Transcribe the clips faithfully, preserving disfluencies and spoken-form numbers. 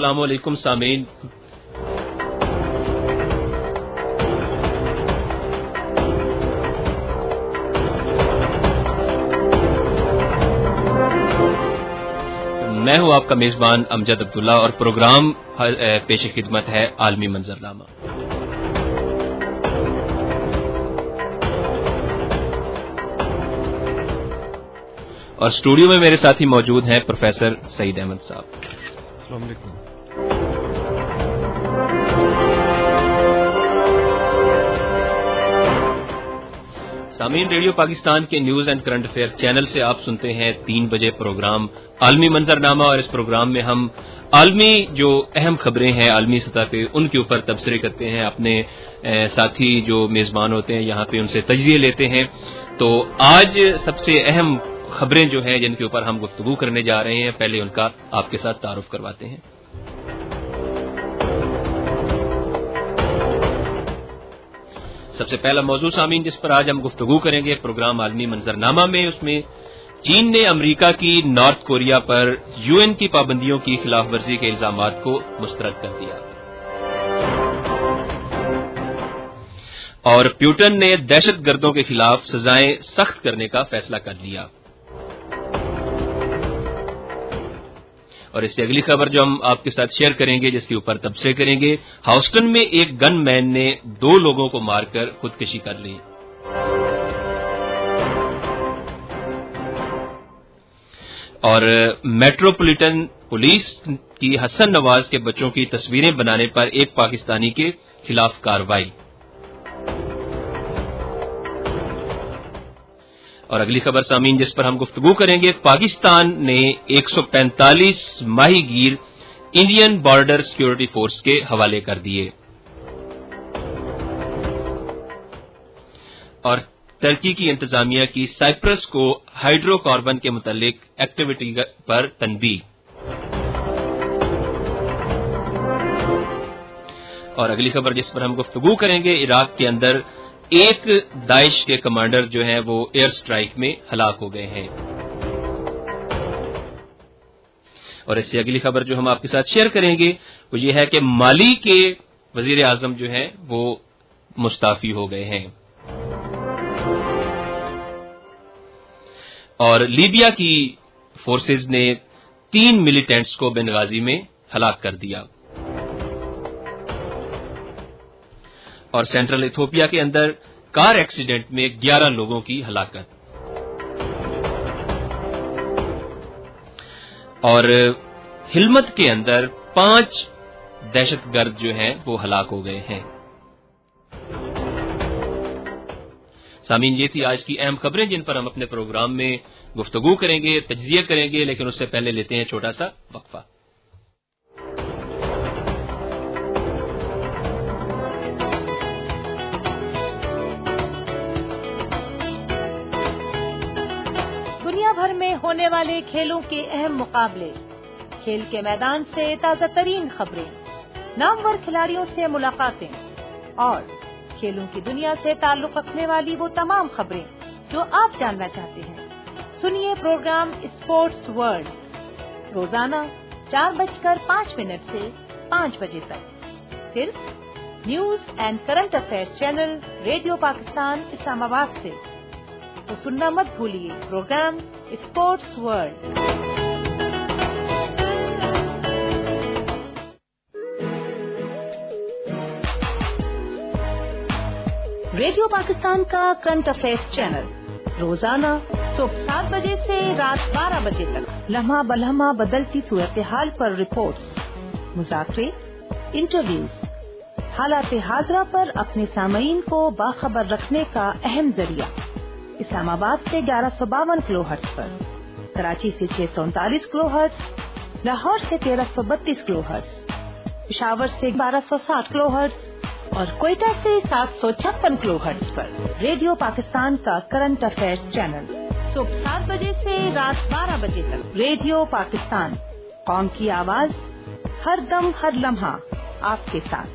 अस्सलाम वालेकुम सामीन। मैं हूं आपका मेजबान अमजद अब्दुल्ला और प्रोग्राम पेश खिदमत है आलमी मंजरनामा। और स्टूडियो में मेरे साथ ही मौजूद हैं प्रोफेसर सईद अहमद साहब। अस्सलाम वालेकुम। सामीन, रेडियो पाकिस्तान के news and current affair channel से आप सुनते हैं तीन बजे प्रोग्राम आलमी मंजरनामा, और इस प्रोग्राम में हम आलमी जो अहम खबरें हैं आलमी सतह पे उनके ऊपर तबसरे करते हैं। अपने साथी जो मेजबान होते हैं यहाँ पे उनसे तजज़िये लेते हैं। तो आज सबसे अहम खबरें जो हैं जिनके ऊपर हम गुफ्तगू करने जा रहे हैं, पहले उनका आपके साथ तारुफ करवाते हैं। सबसे पहला मौजू सामीन जिस पर आज हम गुफ्तगू करेंगे प्रोग्राम आलमी मंजरनामा में, उसमें चीन ने अमेरिका की नॉर्थ कोरिया पर यूएन की पाबंदियों की खिलाफ वर्जी के इल्जामात को मुस्तरद कर दिया, और प्यूटन ने दहशतगर्दों के खिलाफ सजाएं सख्त करने का फैसला कर लिया। और इससे अगली खबर जो हम आपके साथ शेयर करेंगे, जिसके ऊपर तबसरे करेंगे, ह्यूस्टन में एक गन मैन ने दो लोगों को मारकर खुदकुशी कर ली। और मेट्रोपॉलिटन पुलिस की हसन नवाज के बच्चों की तस्वीरें बनाने पर एक पाकिस्तानी के खिलाफ कार्रवाई। और अगली खबर सामीन जिस पर हम गुफ्तगू करेंगे, पाकिस्तान ने एक सौ पैंतालीस माहीगीर इंडियन बॉर्डर सिक्योरिटी फोर्स के हवाले कर दिए। और तुर्की की इंतजामिया की साइप्रस को हाइड्रोकार्बन के मुतालिक एक्टिविटी पर तनबीह। और अगली खबर जिस पर हम गुफ्तगू करेंगे, इराक के अंदर एक दाइश के कमांडर जो हैं वो एयर स्ट्राइक में हलाक हो गए हैं। और इससे अगली खबर जो हम आपके साथ शेयर करेंगे वो ये है कि माली के वजीर आजम जो हैं वो मुस्ताफी हो गए हैं। और लीबिया की फोर्सेज ने तीन मिलिटेंट्स को बेनगाजी में हलाक कर दिया। और सेंट्रल इथियोपिया के अंदर कार एक्सीडेंट में ग्यारह लोगों की हलाकत। और हिलमत के अंदर पांच दहशतगर्द जो हैं वो हलाक हो गए हैं। सामीन, ये थी आज की अहम खबरें जिन पर हम अपने प्रोग्राम में गुफ्तगू करेंगे, तजज़िया करेंगे, लेकिन उससे पहले लेते हैं छोटा सा वक्फा। दुनिया भर में होने वाले खेलों के अहम मुकाबले, खेल के मैदान से ताजा तरीन खबरें, नामवर खिलाड़ियों से मुलाकातें और खेलों की दुनिया से ताल्लुक रखने वाली वो तमाम खबरें जो आप जानना चाहते हैं, सुनिए प्रोग्राम स्पोर्ट्स वर्ल्ड रोजाना चार बजकर पाँच मिनट से पाँच बजे तक, सिर्फ news and current affairs channel radio Pakistan Islamabad से। तो सुनना मत भूलिए programme sports world. Radio Pakistan का करंट अफेयर्स चैनल रोजाना सुबह सात बजे से रात बारह बजे तक लम्हा बलम्हा बदलती सूरत हाल पर रिपोर्ट्स, मुज़ाकरे, इंटरव्यूज, हालात हाजरा पर अपने सामईन को बाखबर रखने का अहम जरिया। इस्लामाबाद से ग्यारह सौ बावन किलो हर्ट्ज पर, कराची से छह सौ उनतालीस किलो हर्ट्ज, लाहौर से तेरह सौ बत्तीस किलो हर्ट्ज, पेशावर से बारह सौ साठ किलो हर्ट्ज और कोयटा से सात सौ छप्पन किलो हर्ट्ज पर रेडियो पाकिस्तान का करंट अफेयर्स चैनल सुबह सात बजे से रात बारह बजे तक। रेडियो पाकिस्तान, कौम की आवाज, हर दम हर लम्हा आपके साथ।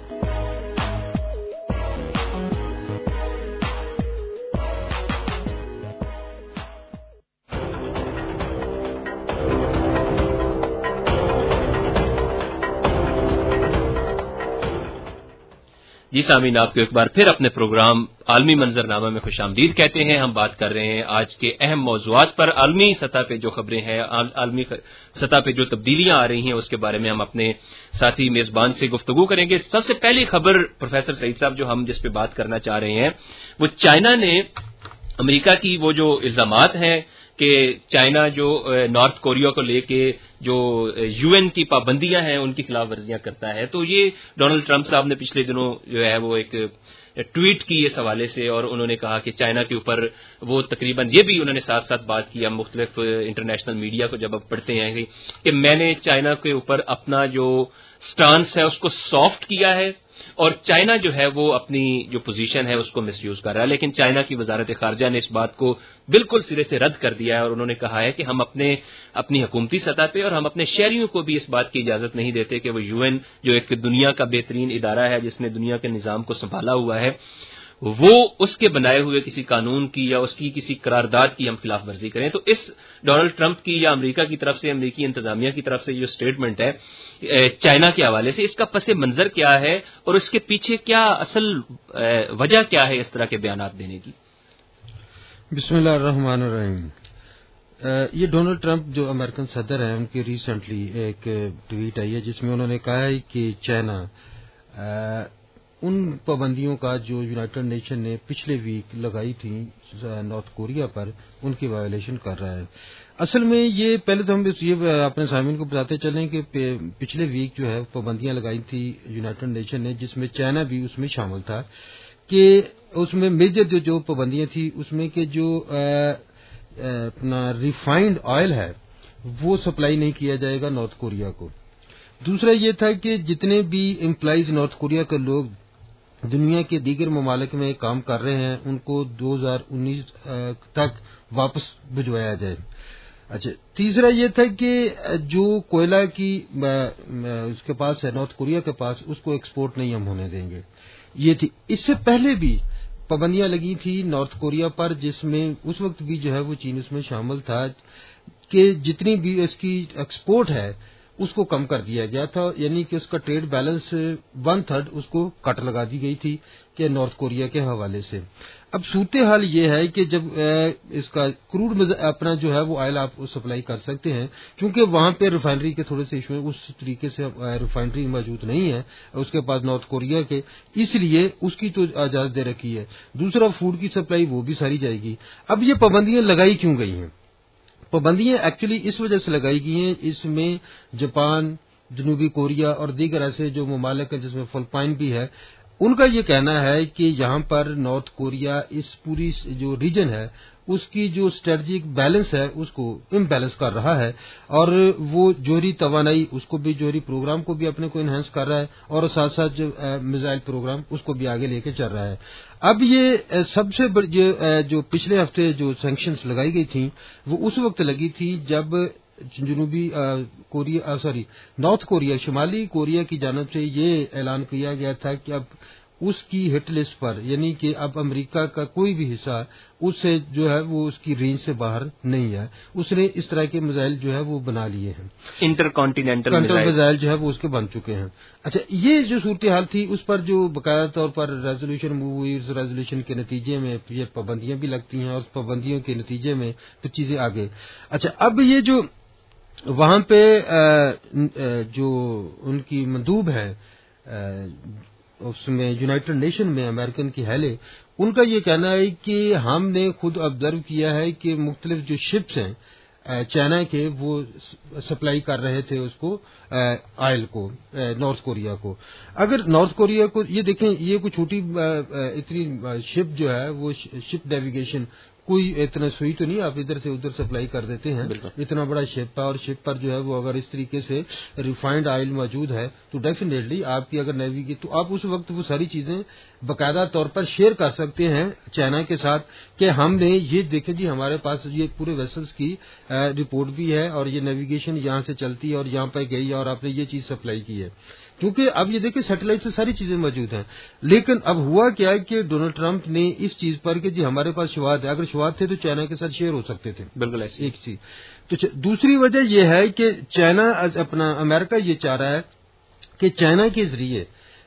جی سامعین، آپ کو ایک بار پھر اپنے پروگرام عالمی منظرنامہ میں خوش آمدید کہتے ہیں۔ ہم بات کر رہے ہیں آج کے اہم موضوعات پر، عالمی سطح پہ جو خبریں ہیں، عالمی سطح پہ جو تبدیلیاں آ رہی ہیں، اس کے بارے میں ہم اپنے ساتھی میزبان سے گفتگو کریں گے۔ سب سے پہلی خبر پروفیسر سعید صاحب جو ہم جس پہ بات کرنا چاہ رہے ہیں، وہ چائنا نے امریکہ کی وہ جو الزامات ہیں کہ چائنا جو نارتھ کوریا کو لے کے جو یو این کی پابندیاں ہیں ان کی خلاف ورزیاں کرتا ہے، تو یہ ڈونلڈ ٹرمپ صاحب نے پچھلے دنوں جو ہے وہ ایک ٹویٹ کی اس حوالے سے، اور انہوں نے کہا کہ چائنا کے اوپر وہ تقریباً یہ بھی انہوں نے ساتھ ساتھ بات کی، ہم مختلف انٹرنیشنل میڈیا کو جب اب پڑھتے ہیں کہ میں نے چائنا کے اوپر اپنا جو سٹانس ہے اس کو سافٹ کیا ہے، اور چائنا جو ہے وہ اپنی جو پوزیشن ہے اس کو مس یوز کر رہا ہے۔ لیکن چائنا کی وزارت خارجہ نے اس بات کو بالکل سرے سے رد کر دیا ہے، اور انہوں نے کہا ہے کہ ہم اپنے اپنی حکومتی سطح پہ اور ہم اپنے شہریوں کو بھی اس بات کی اجازت نہیں دیتے کہ وہ یو این جو ایک دنیا کا بہترین ادارہ ہے جس نے دنیا کے نظام کو سنبھالا ہوا ہے، وہ اس کے بنائے ہوئے کسی قانون کی یا اس کی کسی قرارداد کی ہم خلاف ورزی کریں۔ تو اس ڈونلڈ ٹرمپ کی یا امریکہ کی طرف سے، امریکی انتظامیہ کی طرف سے جو اسٹیٹمنٹ ہے چائنا کے حوالے سے، اس کا پس منظر کیا ہے اور اس کے پیچھے کیا اصل وجہ کیا ہے اس طرح کے بیانات دینے کی؟ بسم اللہ الرحمن الرحیم۔ یہ ڈونلڈ ٹرمپ جو امریکن صدر ہیں، ان کی ریسنٹلی ایک ٹویٹ آئی ہے جس میں انہوں نے کہا ہے کہ چائنا ان پابندیوں کا جو یونائیٹڈ نیشن نے پچھلے ویک لگائی تھی نارتھ کوریا پر، ان کی وائلیشن کر رہا ہے۔ اصل میں یہ پہلے تو ہم یہ اپنے سامعین کو بتاتے چلیں کہ پچھلے ویک جو ہے پابندیاں لگائی تھی یونائیٹڈ نیشن نے، جس میں چائنا بھی اس میں شامل تھا، کہ اس میں میجر جو پابندیاں تھیں اس میں کہ جو اپنا ریفائنڈ آئل ہے وہ سپلائی نہیں کیا جائے گا نارتھ کوریا کو۔ دوسرا یہ تھا کہ جتنے بھی امپلائیز نارتھ کوریا کے لوگ دنیا کے دیگر ممالک میں کام کر رہے ہیں ان کو دو ہزار انیس تک واپس بھجوایا جائے۔ اچھا، تیسرا یہ تھا کہ جو کوئلہ کی اس کے پاس ہے نارتھ کوریا کے پاس، اس کو ایکسپورٹ نہیں ہم ہونے دیں گے۔ یہ تھی۔ اس سے پہلے بھی پابندیاں لگی تھی نارتھ کوریا پر، جس میں اس وقت بھی جو ہے وہ چین اس میں شامل تھا، کہ جتنی بھی اس کی ایکسپورٹ ہے اس کو کم کر دیا گیا تھا، یعنی کہ اس کا ٹریڈ بیلنس ون تھرڈ اس کو کٹ لگا دی گئی تھی کہ نارتھ کوریا کے حوالے سے۔ اب صورتحال یہ ہے کہ جب اس کا کروڈ اپنا جو ہے وہ آئل آپ سپلائی کر سکتے ہیں، کیونکہ وہاں پہ ریفائنری کے تھوڑے سے ایشو ہیں، اس طریقے سے ریفائنری موجود نہیں ہے اس کے پاس نارتھ کوریا کے، اس لیے اس کی تو اجازت دے رکھی ہے۔ دوسرا فوڈ کی سپلائی وہ بھی ساری جائے گی۔ اب یہ پابندیاں لگائی کیوں گئی ہیں؟ پابندیاں ایکچولی اس وجہ سے لگائی گئی ہیں، اس میں جاپان، جنوبی کوریا اور دیگر ایسے جو ممالک ہیں جس میں فلپائن بھی ہے، ان کا یہ کہنا ہے کہ یہاں پر نارتھ کوریا اس پوری جو ریجن ہے اس کی جو اسٹریٹجک بیلنس ہے اس کو امبیلنس کر رہا ہے، اور وہ جوہری توانائی اس کو بھی، جوہری پروگرام کو بھی اپنے کو انہینس کر رہا ہے، اور ساتھ ساتھ جو میزائل پروگرام اس کو بھی آگے لے کے چل رہا ہے۔ اب یہ سب سے بڑی جو پچھلے ہفتے جو سینکشنز لگائی گئی تھیں وہ اس وقت لگی تھی جب جنوبی کوریا سوری نارتھ کوریا شمالی کوریا کی جانب سے یہ اعلان کیا گیا تھا کہ اب اس کی ہٹ لسٹ پر، یعنی کہ اب امریکہ کا کوئی بھی حصہ اس سے جو ہے وہ اس کی رینج سے باہر نہیں ہے، اس نے اس طرح کے میزائل جو ہے وہ بنا لیے ہیں، انٹر کانٹیننٹل میزائل جو ہے وہ اس کے بن چکے ہیں۔ اچھا، یہ جو صورتحال تھی اس پر جو باقاعدہ طور پر ریزولوشن موو ہوئی، اس ریزولوشن کے نتیجے میں یہ پابندیاں بھی لگتی ہیں، اور پابندیوں کے نتیجے میں پھر چیزیں آگے۔ اچھا، اب یہ جو وہاں پہ جو ان کی مندوب ہے اس میں یونائیٹڈ نیشن میں امریکن کی ہیلے، ان کا یہ کہنا ہے کہ ہم نے خود آبزرو کیا ہے کہ مختلف جو شپس ہیں چائنا کے وہ سپلائی کر رہے تھے اس کو آئل کو نارتھ کوریا کو۔ اگر نارتھ کوریا کو یہ دیکھیں، یہ کوئی چھوٹی اتنی شپ جو ہے وہ شپ نیویگیشن کوئی اتنا سوئی تو نہیں، آپ ادھر سے ادھر سپلائی کر دیتے ہیں، اتنا بڑا شپ ہے، اور شپ پر جو ہے وہ اگر اس طریقے سے ریفائنڈ آئل موجود ہے تو ڈیفینیٹلی آپ کی اگر نیوی تو آپ اس وقت وہ ساری چیزیں باقاعدہ طور پر شیئر کر سکتے ہیں چائنا کے ساتھ کہ ہم نے یہ دیکھیں جی ہمارے پاس یہ پورے ویسلز کی رپورٹ بھی ہے، اور یہ نیویگیشن یہاں سے چلتی ہے اور یہاں پہ گئی ہے، اور آپ نے یہ چیز سپلائی کی ہے، کیونکہ اب یہ دیکھیں سیٹلائٹ سے ساری چیزیں موجود ہیں۔ لیکن اب ہوا کیا کہ ڈونلڈ ٹرمپ نے اس چیز پر کہ جی ہمارے پاس شواہد ہے، اگر شواہد تھے تو چائنا کے ساتھ شیئر ہو سکتے تھے، بالکل ایسی ایک چیز۔ تو دوسری وجہ یہ ہے کہ چائنا اپنا امریکہ یہ چاہ رہا ہے کہ چائنا کے ذریعے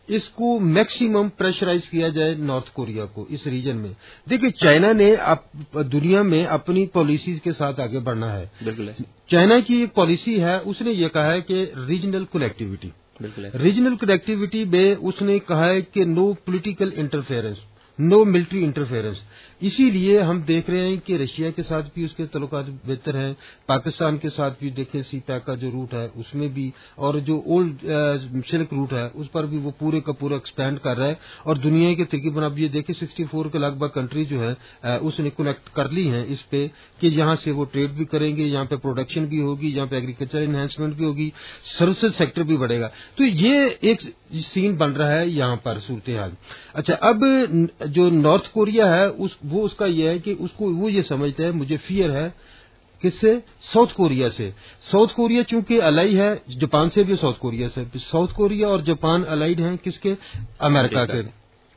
اس کو میکسیمم پریشرائز کیا جائے نارتھ کوریا کو اس ریجن میں. دیکھیں چائنا نے دنیا میں اپنی پالیسیز کے ساتھ آگے بڑھنا ہے. بالکل چائنا کی ایک پالیسی ہے, اس نے یہ کہا ہے کہ ریجنل کنیکٹیوٹی, ریجنل کنیکٹیوٹی میں اس نے کہا ہے کہ no political interference, no military interference. اسی لیے ہم دیکھ رہے ہیں کہ رشیا کے ساتھ بھی اس کے تعلقات بہتر ہیں, پاکستان کے ساتھ بھی دیکھیں سی پیک کا جو روٹ ہے اس میں بھی, اور جو اولڈ سلک روٹ ہے اس پر بھی وہ پورے کا پورا ایکسپینڈ کر رہا ہے. اور دنیا کے تقریباً اب یہ دیکھیں سکسٹی فور کے لگ بھگ کنٹری جو ہے اس نے کنیکٹ کر لی ہیں اس پہ کہ یہاں سے وہ ٹریڈ بھی کریں گے, یہاں پہ پروڈکشن بھی ہوگی, یہاں پہ ایگریکلچر انہینسمنٹ بھی ہوگی, سروسز سیکٹر بھی بڑھے گا. تو یہ ایک سین بن رہا ہے یہاں پر صورتحال. اچھا اب جو نارتھ کوریا ہے اس وہ اس کا یہ ہے کہ اس کو وہ یہ سمجھتا ہے, مجھے فیئر ہے کس سے, ساؤتھ کوریا سے. ساؤتھ کوریا چونکہ الائی ہے جاپان سے بھی, ساؤتھ کوریا سے, ساؤتھ کوریا اور جاپان الائیڈ ہیں کس کے, امریکہ کے.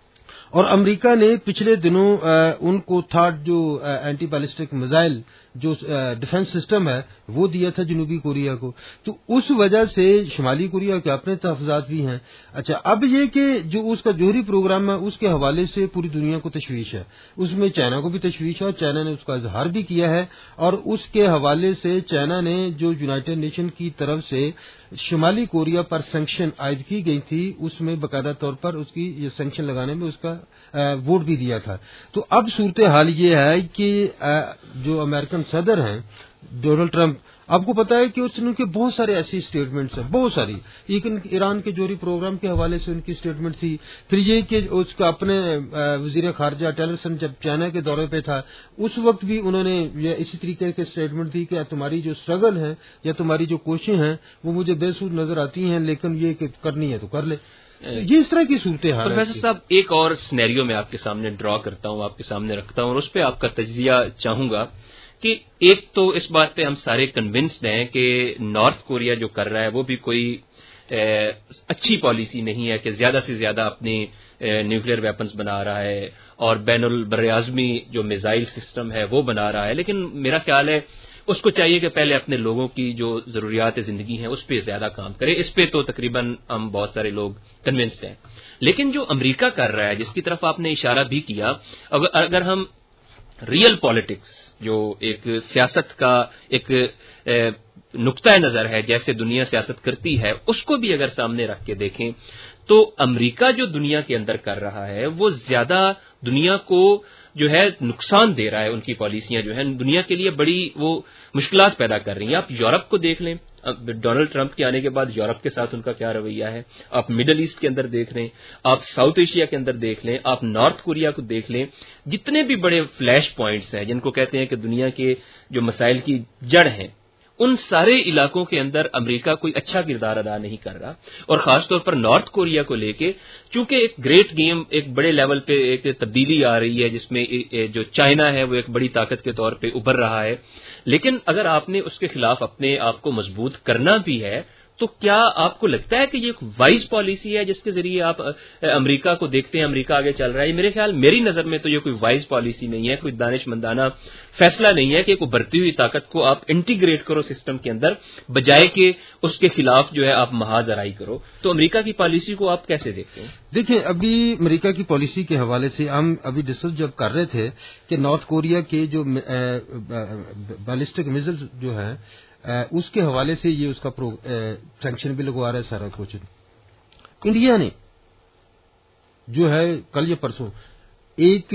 اور امریکہ نے پچھلے دنوں ان کو تھرڈ جو اینٹی بیلسٹک میزائل جو ڈیفنس سسٹم ہے وہ دیا تھا جنوبی کوریا کو. تو اس وجہ سے شمالی کوریا کے اپنے تحفظات بھی ہیں. اچھا اب یہ کہ جو اس کا جوہری پروگرام ہے اس کے حوالے سے پوری دنیا کو تشویش ہے, اس میں چائنا کو بھی تشویش ہے اور چائنا نے اس کا اظہار بھی کیا ہے. اور اس کے حوالے سے چائنا نے جو یونائٹڈ نیشن کی طرف سے شمالی کوریا پر سینکشن عائد کی گئی تھی اس میں باقاعدہ طور پر اس کی یہ سینکشن لگانے میں اس کا ووٹ بھی دیا تھا. تو اب صورتحال یہ ہے کہ جو امریکن صدر ہیں ڈونلڈ ٹرمپ, آپ کو پتا ہے کہ اس نے ان کے بہت سارے ایسی اسٹیٹمنٹس ہیں, بہت ساری. ایک ایران کے جوہری پروگرام کے حوالے سے ان کی اسٹیٹمنٹ تھی. پھر یہ کہ اس کا اپنے وزیر خارجہ ٹیلرسن جب چائنا کے دورے پہ تھا اس وقت بھی انہوں نے یہ اسی طریقے کی اسٹیٹمنٹ دی کہ تمہاری جو اسٹرگل ہے یا تمہاری جو کوششیں ہیں وہ مجھے بے سود نظر آتی ہیں, لیکن یہ کہ کرنی ہے تو کر لے. یہ اس طرح کی صورتحال ہے. پروفیسر صاحب ایک اور سینیریو میں آپ کے سامنے ڈرا کرتا ہوں, آپ کے سامنے رکھتا ہوں اور اس پہ آپ کا تجزیہ چاہوں گا کہ ایک تو اس بات پہ ہم سارے کنونسڈ ہیں کہ نارتھ کوریا جو کر رہا ہے وہ بھی کوئی اچھی پالیسی نہیں ہے کہ زیادہ سے زیادہ اپنی نیوکلیر ویپنز بنا رہا ہے اور بین البراعظمی جو میزائل سسٹم ہے وہ بنا رہا ہے. لیکن میرا خیال ہے اس کو چاہیے کہ پہلے اپنے لوگوں کی جو ضروریات زندگی ہیں اس پہ زیادہ کام کرے. اس پہ تو تقریباً ہم بہت سارے لوگ کنونسڈ ہیں. لیکن جو امریکہ کر رہا ہے جس کی طرف آپ نے اشارہ بھی کیا, اگر ہم ریئل پالیٹکس جو ایک سیاست کا ایک نقطۂ نظر ہے جیسے دنیا سیاست کرتی ہے اس کو بھی اگر سامنے رکھ کے دیکھیں تو امریکہ جو دنیا کے اندر کر رہا ہے وہ زیادہ دنیا کو جو ہے نقصان دے رہا ہے. ان کی پالیسیاں جو ہیں دنیا کے لیے بڑی وہ مشکلات پیدا کر رہی ہیں. آپ یورپ کو دیکھ لیں, ڈونلڈ ٹرمپ کے آنے کے بعد یورپ کے ساتھ ان کا کیا رویہ ہے. آپ مڈل ایسٹ کے اندر دیکھ لیں, آپ ساؤتھ ایشیا کے اندر دیکھ لیں, آپ نارتھ کوریا کو دیکھ لیں. جتنے بھی بڑے فلیش پوائنٹس ہیں جن کو کہتے ہیں کہ دنیا کے جو مسائل کی جڑ ہیں ان سارے علاقوں کے اندر امریکہ کوئی اچھا کردار ادا نہیں کر رہا. اور خاص طور پر نارتھ کوریا کو لے کے چونکہ ایک گریٹ گیم ایک بڑے لیول پہ ایک تبدیلی آ رہی ہے جس میں جو چائنا ہے وہ ایک بڑی طاقت کے طور پہ ابھر رہا ہے. لیکن اگر آپ نے اس کے خلاف اپنے آپ کو مضبوط کرنا بھی ہے تو کیا آپ کو لگتا ہے کہ یہ ایک وائز پالیسی ہے جس کے ذریعے آپ امریکہ کو دیکھتے ہیں امریکہ آگے چل رہا ہے؟ میرے خیال میری نظر میں تو یہ کوئی وائز پالیسی نہیں ہے, کوئی دانش مندانہ فیصلہ نہیں ہے کہ ایک ابھرتی ہوئی طاقت کو آپ انٹیگریٹ کرو سسٹم کے اندر بجائے کہ اس کے خلاف جو ہے آپ محاذ آرائی کرو. تو امریکہ کی پالیسی کو آپ کیسے دیکھتے ہیں؟ دیکھیں ابھی امریکہ کی پالیسی کے حوالے سے ہم ابھی ڈسکس جب کر رہے تھے کہ نارتھ کوریا کے جو بیلسٹک میزائل جو ہے اس کے حوالے سے یہ اس کا سینکشن بھی لگوا رہا ہے سارا کچھ. انڈیا نے جو ہے کل یا پرسوں ایک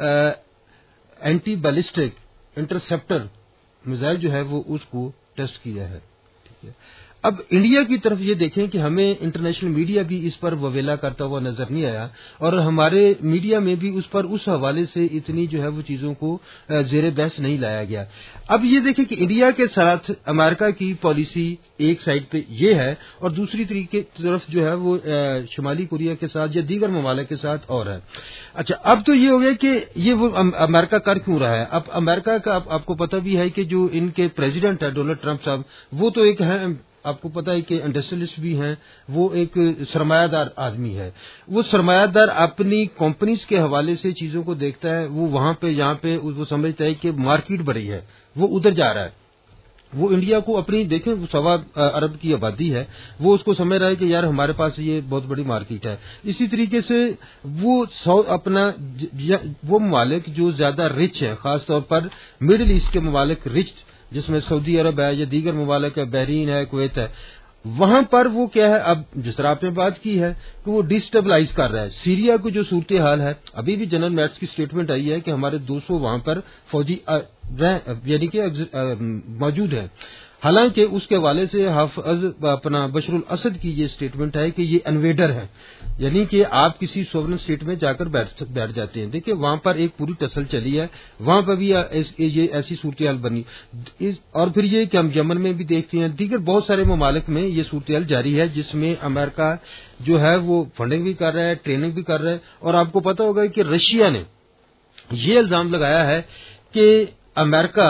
اینٹی بیلسٹک انٹرسپٹر میزائل جو ہے وہ اس کو ٹیسٹ کیا ہے. ٹھیک ہے, اب انڈیا کی طرف یہ دیکھیں کہ ہمیں انٹرنیشنل میڈیا بھی اس پر وویلا کرتا ہوا نظر نہیں آیا اور ہمارے میڈیا میں بھی اس پر اس حوالے سے اتنی جو ہے وہ چیزوں کو زیر بحث نہیں لایا گیا. اب یہ دیکھیں کہ انڈیا کے ساتھ امریکہ کی پالیسی ایک سائڈ پہ یہ ہے اور دوسری طریقے طرف جو ہے وہ شمالی کوریا کے ساتھ یا دیگر ممالک کے ساتھ اور ہے. اچھا اب تو یہ ہو گیا کہ یہ وہ امریکہ کر کیوں رہا ہے. اب امریکہ کا آپ کو پتہ بھی ہے کہ جو ان کے پریزیڈنٹ ہے ڈونلڈ ٹرمپ صاحب وہ تو ایک ہے, آپ کو پتا ہے کہ انڈسٹریلسٹ بھی ہیں, وہ ایک سرمایہ دار آدمی ہے. وہ سرمایہ دار اپنی کمپنیز کے حوالے سے چیزوں کو دیکھتا ہے, وہ وہاں پہ یہاں پہ وہ سمجھتا ہے کہ مارکیٹ بڑی ہے وہ ادھر جا رہا ہے. وہ انڈیا کو اپنی دیکھیں سوا ارب کی آبادی ہے، وہ اس کو سمجھ رہا ہے کہ یار ہمارے پاس یہ بہت بڑی مارکیٹ ہے. اسی طریقے سے وہ سو اپنا وہ ممالک جو زیادہ رچ ہے، خاص طور پر مڈل ایسٹ کے ممالک رچ، جس میں سعودی عرب ہے یا دیگر ممالک ہے، بحرین ہے، کویت ہے، وہاں پر وہ کیا ہے، اب جس طرح آپ نے بات کی ہے کہ وہ ڈسٹیبلائز کر رہا ہے. سیریا کو جو صورتحال ہے، ابھی بھی جنرل میٹس کی سٹیٹمنٹ آئی ہے کہ ہمارے دو سو وہاں پر فوجی یعنی کہ موجود ہیں. حالانکہ اس کے حوالے سے حافظ اپنا بشر الاسد کی یہ سٹیٹمنٹ ہے کہ یہ انویڈر ہے، یعنی کہ آپ کسی سوورن اسٹیٹ میں جا کر بیٹھ جاتے ہیں. دیکھیں وہاں پر ایک پوری ٹسل چلی ہے، وہاں پر بھی یہ ایسی صورتحال بنی. اور پھر یہ کہ ہم یمن میں بھی دیکھتے ہیں، دیگر بہت سارے ممالک میں یہ صورتحال جاری ہے، جس میں امریکہ جو ہے وہ فنڈنگ بھی کر رہا ہے، ٹریننگ بھی کر رہا ہے. اور آپ کو پتا ہوگا کہ رشیا نے یہ الزام لگایا ہے کہ امریکہ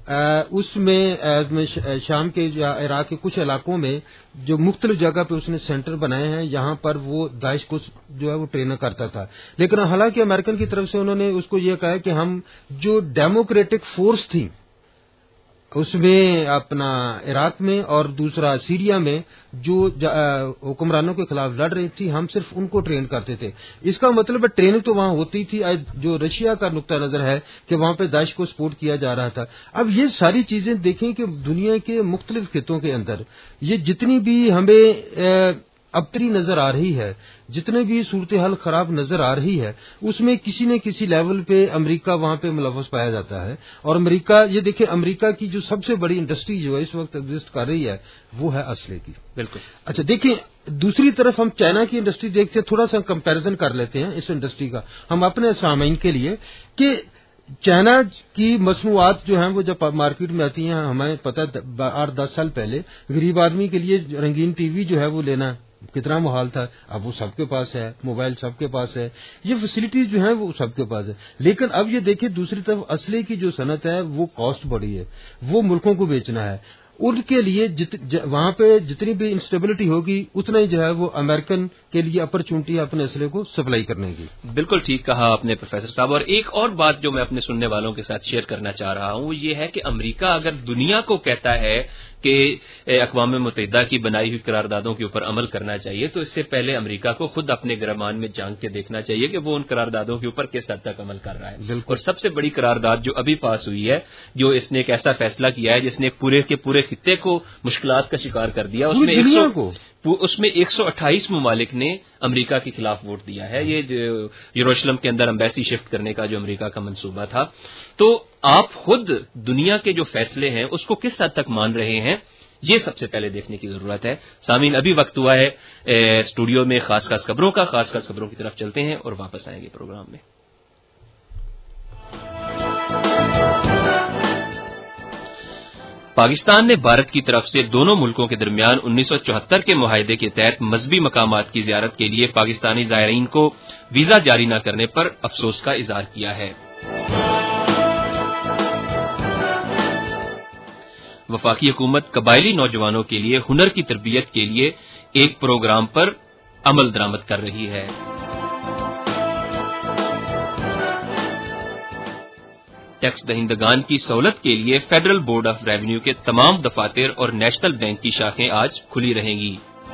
اس میں شام کے یا عراق کے کچھ علاقوں میں جو مختلف جگہ پہ اس نے سینٹر بنائے ہیں، یہاں پر وہ داعش کو جو ہے وہ ٹرین کرتا تھا. لیکن حالانکہ امریکن کی طرف سے انہوں نے اس کو یہ کہا کہ ہم جو ڈیموکریٹک فورس تھی اس میں اپنا عراق میں اور دوسرا سیریا میں جو حکمرانوں کے خلاف لڑ رہی تھی، ہم صرف ان کو ٹرین کرتے تھے. اس کا مطلب ہے ٹریننگ تو وہاں ہوتی تھی. جو رشیا کا نقطہ نظر ہے کہ وہاں پہ داعش کو سپورٹ کیا جا رہا تھا. اب یہ ساری چیزیں دیکھیں کہ دنیا کے مختلف خطوں کے اندر یہ جتنی بھی ہمیں ابتری نظر آ رہی ہے، جتنے بھی صورتحال خراب نظر آ رہی ہے، اس میں کسی نہ کسی لیول پہ امریکہ وہاں پہ ملوث پایا جاتا ہے. اور امریکہ یہ دیکھیں، امریکہ کی جو سب سے بڑی انڈسٹری جو ہے اس وقت ایگزسٹ کر رہی ہے وہ ہے اسلحے کی. بالکل. اچھا دیکھیں دوسری طرف ہم چائنا کی انڈسٹری دیکھتے ہیں، تھوڑا سا کمپیریزن کر لیتے ہیں اس انڈسٹری کا ہم اپنے سامعین کے لیے کہ چائنا کی مصنوعات جو ہیں وہ جب مارکیٹ میں آتی ہیں، ہمیں پتہ ہے آٹھ دس سال پہلے غریب آدمی کے لیے رنگین ٹی وی جو ہے وہ لینا کتنا محال تھا. اب وہ سب کے پاس ہے، موبائل سب کے پاس ہے، یہ فیسلٹیز جو ہیں وہ سب کے پاس ہے. لیکن اب یہ دیکھیں دوسری طرف اسلحے کی جو صنعت ہے وہ کاسٹ بڑی ہے، وہ ملکوں کو بیچنا ہے. ان کے لیے جت ج... وہاں پہ جتنی بھی انسٹیبلٹی ہوگی اتنا ہی جو ہے وہ امریکن کے لیے اپرچونٹی ہے اپنے اسلحے کو سپلائی کرنے کی. بالکل ٹھیک کہا آپ نے پروفیسر صاحب. اور ایک اور بات جو میں اپنے سننے والوں کے ساتھ شیئر کرنا چاہ رہا ہوں وہ یہ ہے کہ امریکہ اگر دنیا کو کہتا ہے کہ اقوام متحدہ کی بنائی ہوئی قراردادوں کے اوپر عمل کرنا چاہیے، تو اس سے پہلے امریکہ کو خود اپنے گرمان میں جھانک کے دیکھنا چاہیے کہ وہ ان قراردادوں کے اوپر کس حد تک عمل کر رہا ہے. اور سب سے بڑی قرارداد جو ابھی پاس ہوئی ہے، جو اس نے ایک ایسا فیصلہ کیا ہے جس نے پورے کے پورے خطے کو مشکلات کا شکار کر دیا، اس میں ایک سو اس میں ایک سو اٹھائیس ممالک نے امریکہ کے خلاف ووٹ دیا ہے. یہ یروشلم کے اندر امبیسی شفٹ کرنے کا جو امریکہ کا منصوبہ تھا. تو آپ خود دنیا کے جو فیصلے ہیں اس کو کس حد تک مان رہے ہیں، یہ سب سے پہلے دیکھنے کی ضرورت ہے. سامعین ابھی وقت ہوا ہے اسٹوڈیو میں خاص خاص خبروں کا. خاص خاص خبروں کی طرف چلتے ہیں اور واپس آئیں گے پروگرام میں. پاکستان نے بھارت کی طرف سے دونوں ملکوں کے درمیان انیس سو چوہتر کے معاہدے کے تحت مذہبی مقامات کی زیارت کے لیے پاکستانی زائرین کو ویزا جاری نہ کرنے پر افسوس کا اظہار کیا ہے. وفاقی حکومت قبائلی نوجوانوں کے لیے ہنر کی تربیت کے لیے ایک پروگرام پر عمل درآمد کر رہی ہے. ٹیکس دہندگان کی سہولت کے لیے فیڈرل بورڈ آف ریونیو کے تمام دفاتر اور نیشنل بینک کی شاخیں آج کھلی رہیں گی.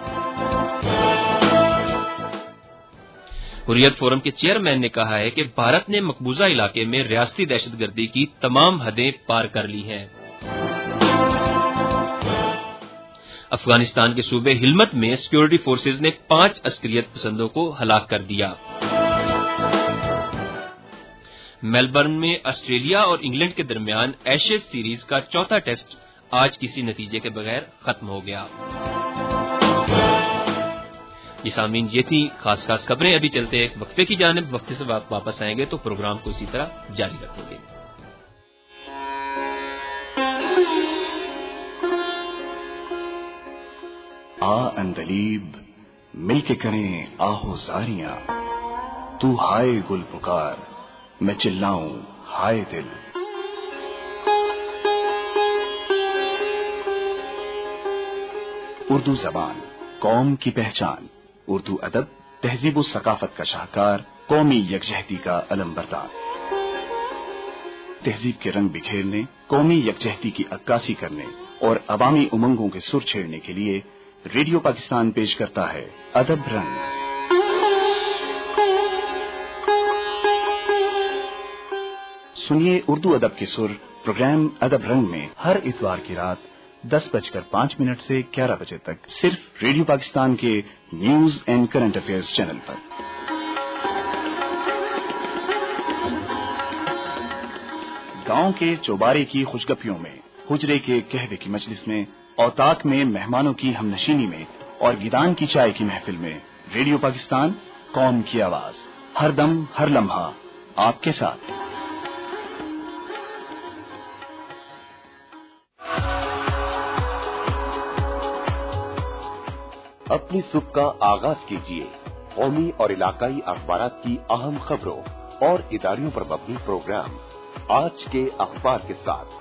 حریت فورم کے چیئرمین نے کہا ہے کہ بھارت نے مقبوضہ علاقے میں ریاستی دہشت گردی کی تمام حدیں پار کر لی ہیں. افغانستان کے صوبے ہلمت میں سیکورٹی فورسز نے پانچ عسکریت پسندوں کو ہلاک کر دیا. میلبرن میں آسٹریلیا اور انگلینڈ کے درمیان ایشیز سیریز کا چوتھا ٹیسٹ آج کسی نتیجے کے بغیر ختم ہو گیا. یہ سامعین یہ تھی خاص خاص خبریں. ابھی چلتے ایک وقفے کی جانب. وقفے سے واپس آئیں گے تو پروگرام کو اسی طرح جاری رکھیں گے. آ اندلیب مل کے کریں آہو زاریاں، تو ہائے گل پکار میں چلاؤں ہائے دل. اردو زبان قوم کی پہچان، اردو ادب تہذیب و ثقافت کا شاہکار، قومی یکجہتی کا علم بردار. تہذیب کے رنگ بکھیرنے، قومی یکجہتی کی عکاسی کرنے और अवामी उमंगों के सुर छेड़ने के लिए रेडियो पाकिस्तान पेश करता है अदब रंग। सुनिए उर्दू अदब के सुर प्रोग्राम अदब रंग में हर इतवार की रात दस बजकर पांच मिनट से ग्यारह बजे तक सिर्फ रेडियो पाकिस्तान के news and current affairs channel पर। गांव के चौबारे की खुशगपियों में, हुजरे के कहवे की मजलिस में, औताक में मेहमानों की हमनशीनी में और गिदान की चाय की महफिल में रेडियो पाकिस्तान कौम की आवाज, हर दम हर लम्हा आपके साथ। अपनी सुबह का आगाज कीजिए कौमी और इलाकाई अखबारात की अहम खबरों और इदारियों पर मबनी प्रोग्राम आज के अखबार के साथ।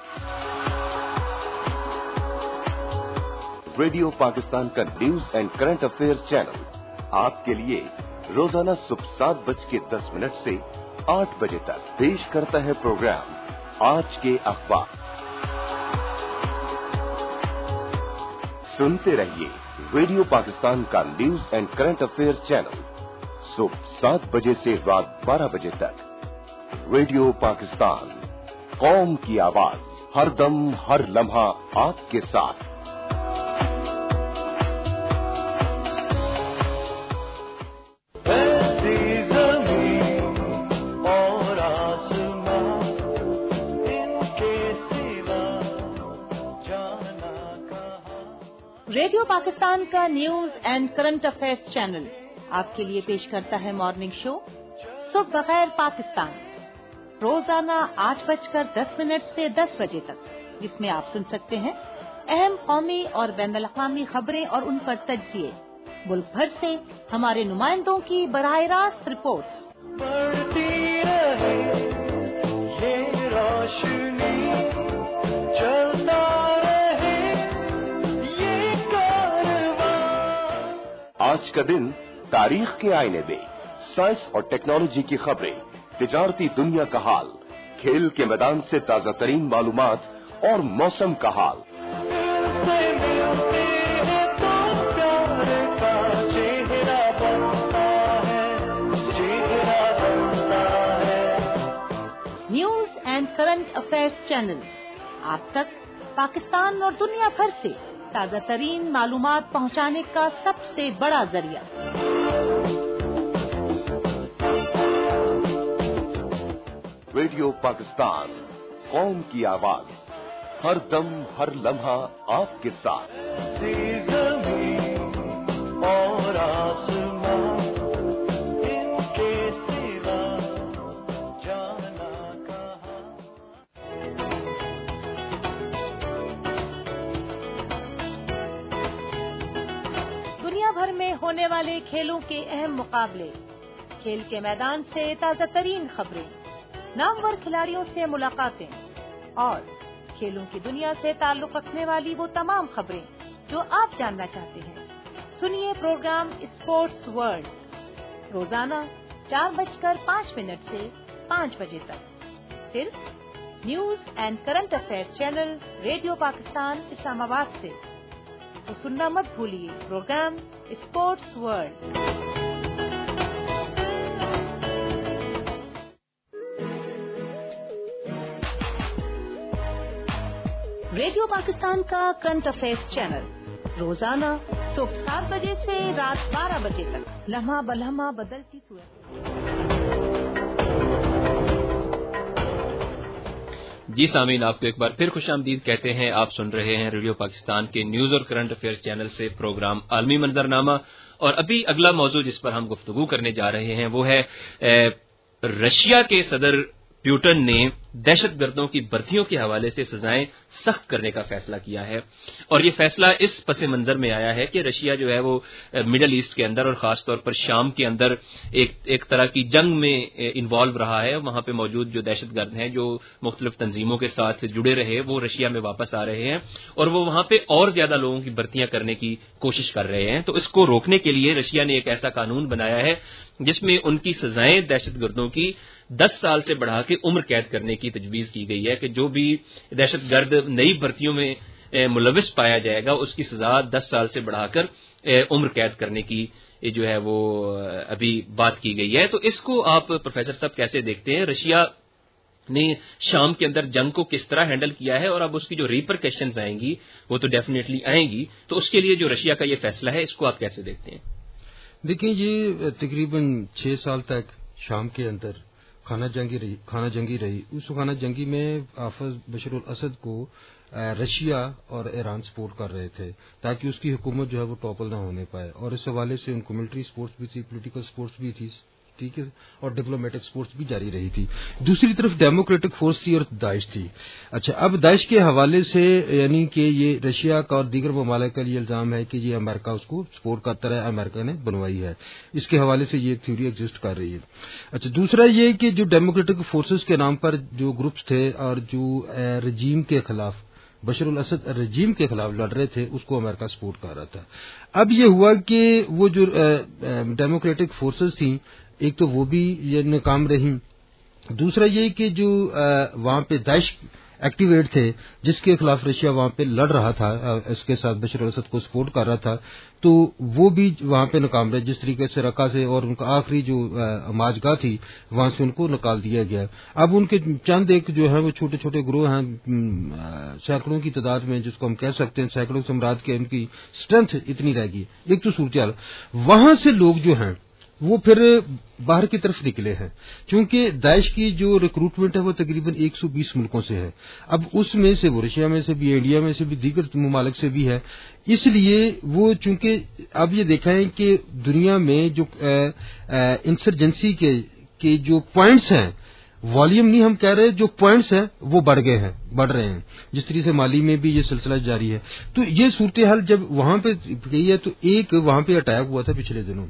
रेडियो पाकिस्तान का news and current affairs channel आपके लिए रोजाना सुबह सात बज के दस मिनट से आठ बजे तक पेश करता है प्रोग्राम आज के अखबार। सुनते रहिए रेडियो पाकिस्तान का news and current affairs channel सुबह सात बजे से रात बारह बजे तक। रेडियो पाकिस्तान कौम की आवाज, हर दम हर लम्हा आपके साथ। रेडियो पाकिस्तान का news and current affairs channel आपके लिए पेश करता है मॉर्निंग शो सुबह बखैर पाकिस्तान, रोजाना आठ बजकर दस मिनट से दस बजे तक, जिसमें आप सुन सकते हैं अहम कौमी और बैनुल अक़वामी खबरें और उन पर तज्ज़िये, मुल्क भर से हमारे नुमाइंदों की बराह रास्त रिपोर्ट्स। बढ़ती रहे ये रोशनी, चलता रहे ये कारवां। आज का दिन तारीख के आईने में साइंस और टेक्नोलॉजी की खबरें, तिजारती दुनिया का हाल, खेल के मैदान से ताजा तरीन मालूमात और मौसम का हाल। News and current affairs channel आप तक पाकिस्तान और दुनिया भर से ताजा तरीन मालूमात पहुंचाने का सबसे बड़ा जरिया। रेडियो पाकिस्तान कौम की आवाज, हर दम हर लम्हा आपके साथ। और आसमां इनके सिवा जाना कहां। दुनिया भर में होने वाले खेलों के अहम मुकाबले, खेल के मैदान से ताजा तरीन खबरें, नामवर खिलाड़ियों से मुलाकातें और खेलों की दुनिया से ताल्लुक रखने वाली वो तमाम खबरें जो आप जानना चाहते हैं। सुनिए प्रोग्राम स्पोर्ट्स वर्ल्ड रोजाना चार बजकर पाँच मिनट से पाँच बजे तक सिर्फ news and current affairs channel radio Pakistan Islamabad से। तो सुनना मत भूलिए programme sports world. Radio Pakistan का करंट अफेयर्स चैनल रोजाना सुबह सात बजे से रात बारह बजे तक, लम्हा बलम्हा बदलती सूरत। जी सामीन, आपको एक बार फिर खुशामदीद कहते हैं। आप सुन रहे हैं रेडियो पाकिस्तान के न्यूज और करंट अफेयर्स चैनल से प्रोग्राम आलमी मंजरनामा। और अभी अगला मौजू जिस पर हम गुफ्तगू करने जा रहे हैं वो है रशिया के सदर प्यूटन ने दहशतगर्दों की भर्तियों के हवाले से सजाएं सख्त करने का फैसला किया है। और ये फैसला इस पस मंजर में आया है कि रशिया जो है वो मिडल ईस्ट के अंदर और खासतौर पर शाम के अंदर एक एक तरह की जंग में इन्वॉल्व रहा है। वहां पे मौजूद जो दहशतगर्द हैं, जो मुख्तलिफ तंजीमों के साथ जुड़े रहे, वो रशिया में वापस आ रहे हैं और वो वहां पे और ज्यादा लोगों की भर्तियां करने की कोशिश कर रहे हैं। तो इसको रोकने के लिए रशिया ने एक ऐसा कानून बनाया है जिसमें उनकी सजाएं दहशतगर्दों की दस साल से बढ़ा के उम्र कैद करने की तजवीज की गई है कि जो भी दहशतगर्द नई भर्तियों में ملوث پایا جائے گا اس کی سزا دس سال سے بڑھا کر عمر قید کرنے کی جو ہے وہ ابھی بات کی گئی ہے. تو اس کو آپ پروفیسر صاحب کیسے دیکھتے ہیں؟ رشیا نے شام کے اندر جنگ کو کس طرح ہینڈل کیا ہے اور اب اس کی جو ریپرکیشنز آئیں گی وہ تو ڈیفینیٹلی آئیں گی، تو اس کے لیے جو رشیا کا یہ فیصلہ ہے اس کو آپ کیسے دیکھتے ہیں؟ دیکھیں، یہ تقریباً چھ سال تک شام کے اندر خانہ جنگی رہی خانہ جنگی رہی اس خانہ جنگی میں حافظ بشار الاسد کو رشیا اور ایران سپورٹ کر رہے تھے تاکہ اس کی حکومت جو ہے وہ ٹاپل نہ ہونے پائے، اور اس حوالے سے ان کو ملٹری سپورٹس بھی تھی، پولیٹیکل سپورٹس بھی تھی، ٹھیک ہے، اور ڈپلومیٹک سپورٹس بھی جاری رہی تھی. دوسری طرف ڈیموکریٹک فورس تھی اور داعش تھی. اچھا، اب داعش کے حوالے سے یعنی کہ یہ رشیا کا اور دیگر ممالک کا یہ الزام ہے کہ یہ امریکہ اس کو سپورٹ کرتا رہا، امریکہ نے بنوائی ہے، اس کے حوالے سے یہ ایک تھیوری ایگزسٹ کر رہی ہے. اچھا، دوسرا یہ کہ جو ڈیموکریٹک فورسز کے نام پر جو گروپس تھے اور جو رجیم کے خلاف بشار الاسد رجیم کے خلاف لڑ رہے تھے اس کو امریکہ سپورٹ کر رہا تھا. اب یہ ہوا کہ وہ جو ڈیموکریٹک فورسز تھیں ایک تو وہ بھی یہ ناکام رہیں، دوسرا یہ کہ جو وہاں پہ داعش ایکٹیویٹ تھے جس کے خلاف رشیا وہاں پہ لڑ رہا تھا، اس کے ساتھ بشار الاسد کو سپورٹ کر رہا تھا، تو وہ بھی وہاں پہ ناکام رہے. جس طریقے سے رقہ سے اور ان کا آخری جو ماجگاہ تھی وہاں سے ان کو نکال دیا گیا. اب ان کے چند ایک جو ہے وہ چھوٹے چھوٹے گروہ ہیں سینکڑوں کی تعداد میں، جس کو ہم کہہ سکتے ہیں سینکڑوں سے مراد کے ان کی اسٹرینتھ اتنی رہ گئی. ایک تو صورتحال وہاں سے لوگ جو ہیں وہ پھر باہر کی طرف نکلے ہیں، چونکہ داعش کی جو ریکروٹمنٹ ہے وہ تقریباً ایک سو بیس ملکوں سے ہے. اب اس میں سے وہ رشیا میں سے بھی، انڈیا میں سے بھی، دیگر ممالک سے بھی ہے. اس لیے وہ چونکہ اب یہ دیکھا ہے کہ دنیا میں جو انسرجنسی کے کے جو پوائنٹس ہیں، والیوم نہیں ہم کہہ رہے، جو پوائنٹس ہیں وہ بڑھ گئے ہیں، بڑھ رہے ہیں، جس طرح سے مالی میں بھی یہ سلسلہ جاری ہے. تو یہ صورتحال جب وہاں پہ گئی ہے، تو ایک وہاں پہ اٹیک ہوا تھا پچھلے دنوں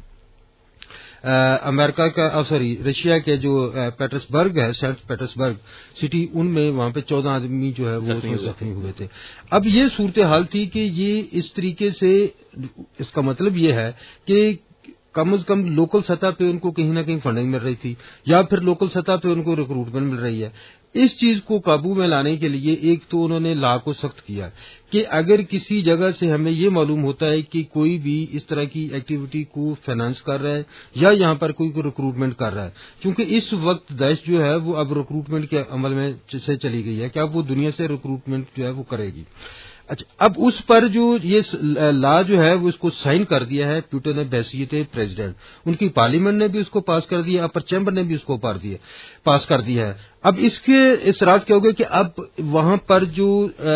امریکہ کا سوری رشیا کے جو پیٹرسبرگ ہے، سینٹ پیٹرسبرگ سٹی، ان میں وہاں پہ چودہ آدمی جو ہے وہ زخمی ہوئے تھے. اب یہ صورتحال تھی کہ یہ اس طریقے سے، اس کا مطلب یہ ہے کہ کم از کم لوکل سطح پہ ان کو کہیں نہ کہیں فنڈنگ مل رہی تھی، یا پھر لوکل سطح پہ ان کو ریکروٹمنٹ مل رہی ہے. اس چیز کو قابو میں لانے کے لیے ایک تو انہوں نے لا کو سخت کیا کہ اگر کسی جگہ سے ہمیں یہ معلوم ہوتا ہے کہ کوئی بھی اس طرح کی ایکٹیویٹی کو فائنانس کر رہا ہے یا یہاں پر کوئی کو ریکروٹمنٹ کر رہا ہے، کیونکہ اس وقت داعش جو ہے وہ اب ریکروٹمنٹ کے عمل میں سے چلی گئی ہے کہ اب وہ دنیا سے ریکروٹمنٹ جو ہے وہ کرے گی. اچھا، اب اس پر جو یہ لا جو ہے وہ اس کو سائن کر دیا ہے پیوٹن نے بحیثیت پریزیڈنٹ، ان کی پارلیمنٹ نے بھی اس کو پاس کر دیا، اپر چیمبر نے بھی اس کو پاس کر دیا ہے. اب اس کے اثرات کیا ہو گئے کہ اب وہاں پر جو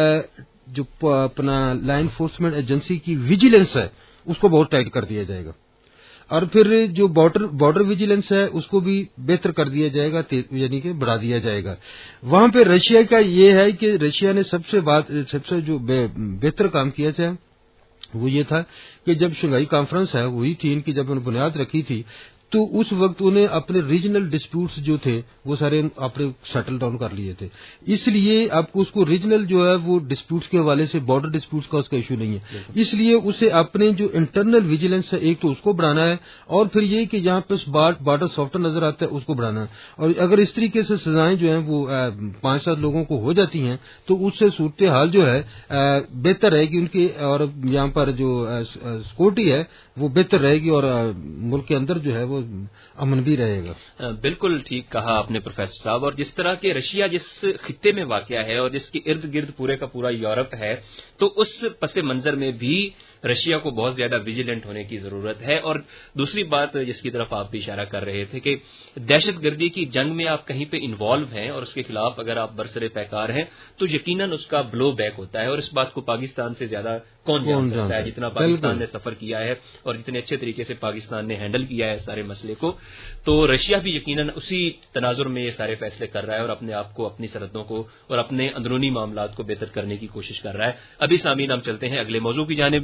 جو اپنا لا انفورسمنٹ ایجنسی کی ویجیلنس ہے اس کو بہت ٹائٹ کر دیا جائے گا، اور پھر جو بارڈر بارڈر ویجیلنس ہے اس کو بھی بہتر کر دیا جائے گا، یعنی کہ بڑھا دیا جائے گا. وہاں پہ رشیا کا یہ ہے کہ رشیا نے سب سے بات سب سے جو بہتر کام کیا تھا وہ یہ تھا کہ جب شنگھائی کانفرنس ہے ہوئی تھی ان کی، جب انہوں نے بنیاد رکھی تھی، تو اس وقت انہیں اپنے ریجنل ڈسپیوٹس جو تھے وہ سارے اپنے سیٹل ڈاؤن کر لیے تھے. اس لیے آپ کو اس کو ریجنل جو ہے وہ ڈسپیوٹس کے حوالے سے بارڈر ڈسپیوٹس کا اس کا ایشو نہیں ہے، اس لیے اسے اپنے جو انٹرنل ویجیلنس ہے ایک تو اس کو بڑھانا ہے، اور پھر یہ کہ جہاں پہ بارڈر سافٹر نظر آتا ہے اس کو بڑھانا ہے. اور اگر اس طریقے سے سزائیں جو ہیں وہ پانچ سات لوگوں کو ہو جاتی ہیں تو اس سے صورتحال جو ہے بہتر رہے گی ان کی، اور یہاں پر جو سیکورٹی ہے وہ بہتر رہے گی، اور ملک کے اندر جو ہے وہ امن بھی رہے گا. بالکل ٹھیک کہا آپ نے پروفیسر صاحب. اور جس طرح کے رشیا جس خطے میں واقع ہے اور جس کے ارد گرد پورے کا پورا یورپ ہے، تو اس پس منظر میں بھی رشیا کو بہت زیادہ ویجیلنٹ ہونے کی ضرورت ہے. اور دوسری بات جس کی طرف آپ بھی اشارہ کر رہے تھے کہ دہشت گردی کی جنگ میں آپ کہیں پہ انوالو ہیں اور اس کے خلاف اگر آپ برسر پیکار ہیں تو یقیناً اس کا بلو بیک ہوتا ہے، اور اس بات کو پاکستان سے زیادہ کون جان سکتا ہے جتنا پاکستان نے سفر کیا ہے اور جتنے اچھے طریقے سے پاکستان نے ہینڈل کیا ہے سارے مسئلے کو. تو رشیا بھی یقیناً اسی تناظر میں یہ سارے فیصلے کر رہا ہے اور اپنے آپ کو، اپنی سرحدوں کو اور اپنے اندرونی معاملات کو بہتر کرنے کی کوشش کر رہا ہے. ابھی سامعین ہم چلتے ہیں اگلے موضوع کی جانب.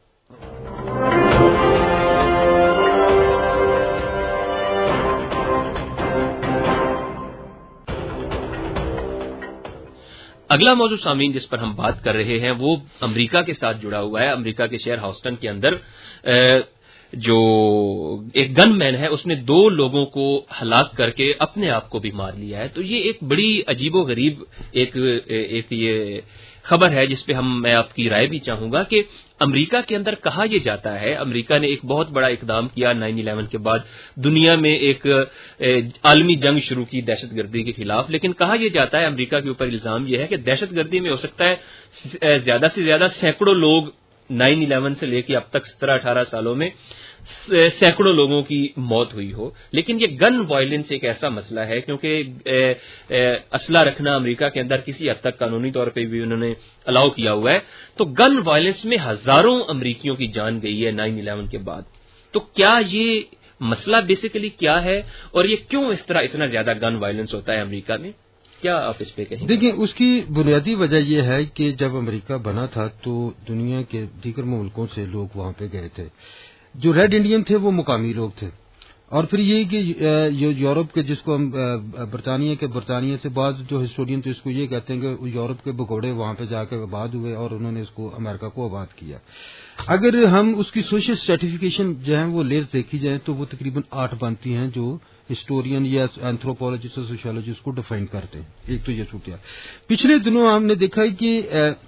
اگلا موضوع سامعین جس پر ہم بات کر رہے ہیں وہ امریکہ کے ساتھ جڑا ہوا ہے. امریکہ کے شہر ہاؤسٹن کے اندر جو ایک گن مین ہے اس نے دو لوگوں کو ہلاک کر کے اپنے آپ کو بھی مار لیا ہے. تو یہ ایک بڑی عجیب و غریب ایک ایک یہ خبر ہے جس پہ ہم میں آپ کی رائے بھی چاہوں گا کہ امریکہ کے اندر کہا یہ جاتا ہے، امریکہ نے ایک بہت بڑا اقدام کیا نائن الیون کے بعد، دنیا میں ایک عالمی جنگ شروع کی دہشت گردی کے خلاف، لیکن کہا یہ جاتا ہے امریکہ کے اوپر الزام یہ ہے کہ دہشت گردی میں ہو سکتا ہے زیادہ سے زیادہ سینکڑوں لوگ نائن الیون سے لے کے اب تک سترہ اٹھارہ سالوں میں سینکڑوں لوگوں کی موت ہوئی ہو، لیکن یہ گن وائلنس ایک ایسا مسئلہ ہے کیونکہ اسلحہ رکھنا امریکہ کے اندر کسی حد تک قانونی طور پہ بھی انہوں نے الاؤ کیا ہوا ہے. تو گن وائلنس میں ہزاروں امریکیوں کی جان گئی ہے نائن الیون کے بعد. تو کیا یہ مسئلہ بیسیکلی کیا ہے اور یہ کیوں اس طرح اتنا زیادہ گن وائلنس ہوتا ہے امریکہ میں؟ کیا آپ اس پہ کہیں؟ دیکھیں، اس کی بنیادی وجہ یہ ہے کہ جب امریکہ بنا تھا تو دنیا کے دیگر ملکوں سے لوگ وہاں پہ گئے تھے. جو ریڈ انڈین تھے وہ مقامی لوگ تھے، اور پھر یہ کہ یورپ کے جس کو ہم برطانیہ کے برطانیہ سے بعض جو ہسٹورین تھے اس کو یہ کہتے ہیں کہ یورپ کے بگوڑے وہاں پہ جا کے آباد ہوئے اور انہوں نے اس کو امریکہ کو آباد کیا. اگر ہم اس کی سوشل سرٹیفکیشن جو ہے وہ لیئرز دیکھی جائیں تو وہ تقریباً آٹھ بنتی ہیں جو ہسٹورین یا اینتھروپولوجسٹ اور سوشیولوجسٹ کو ڈیفائن کرتے ہیں. ایک تو یہ صورتحال. پچھلے دنوں ہم نے دیکھا ہے کہ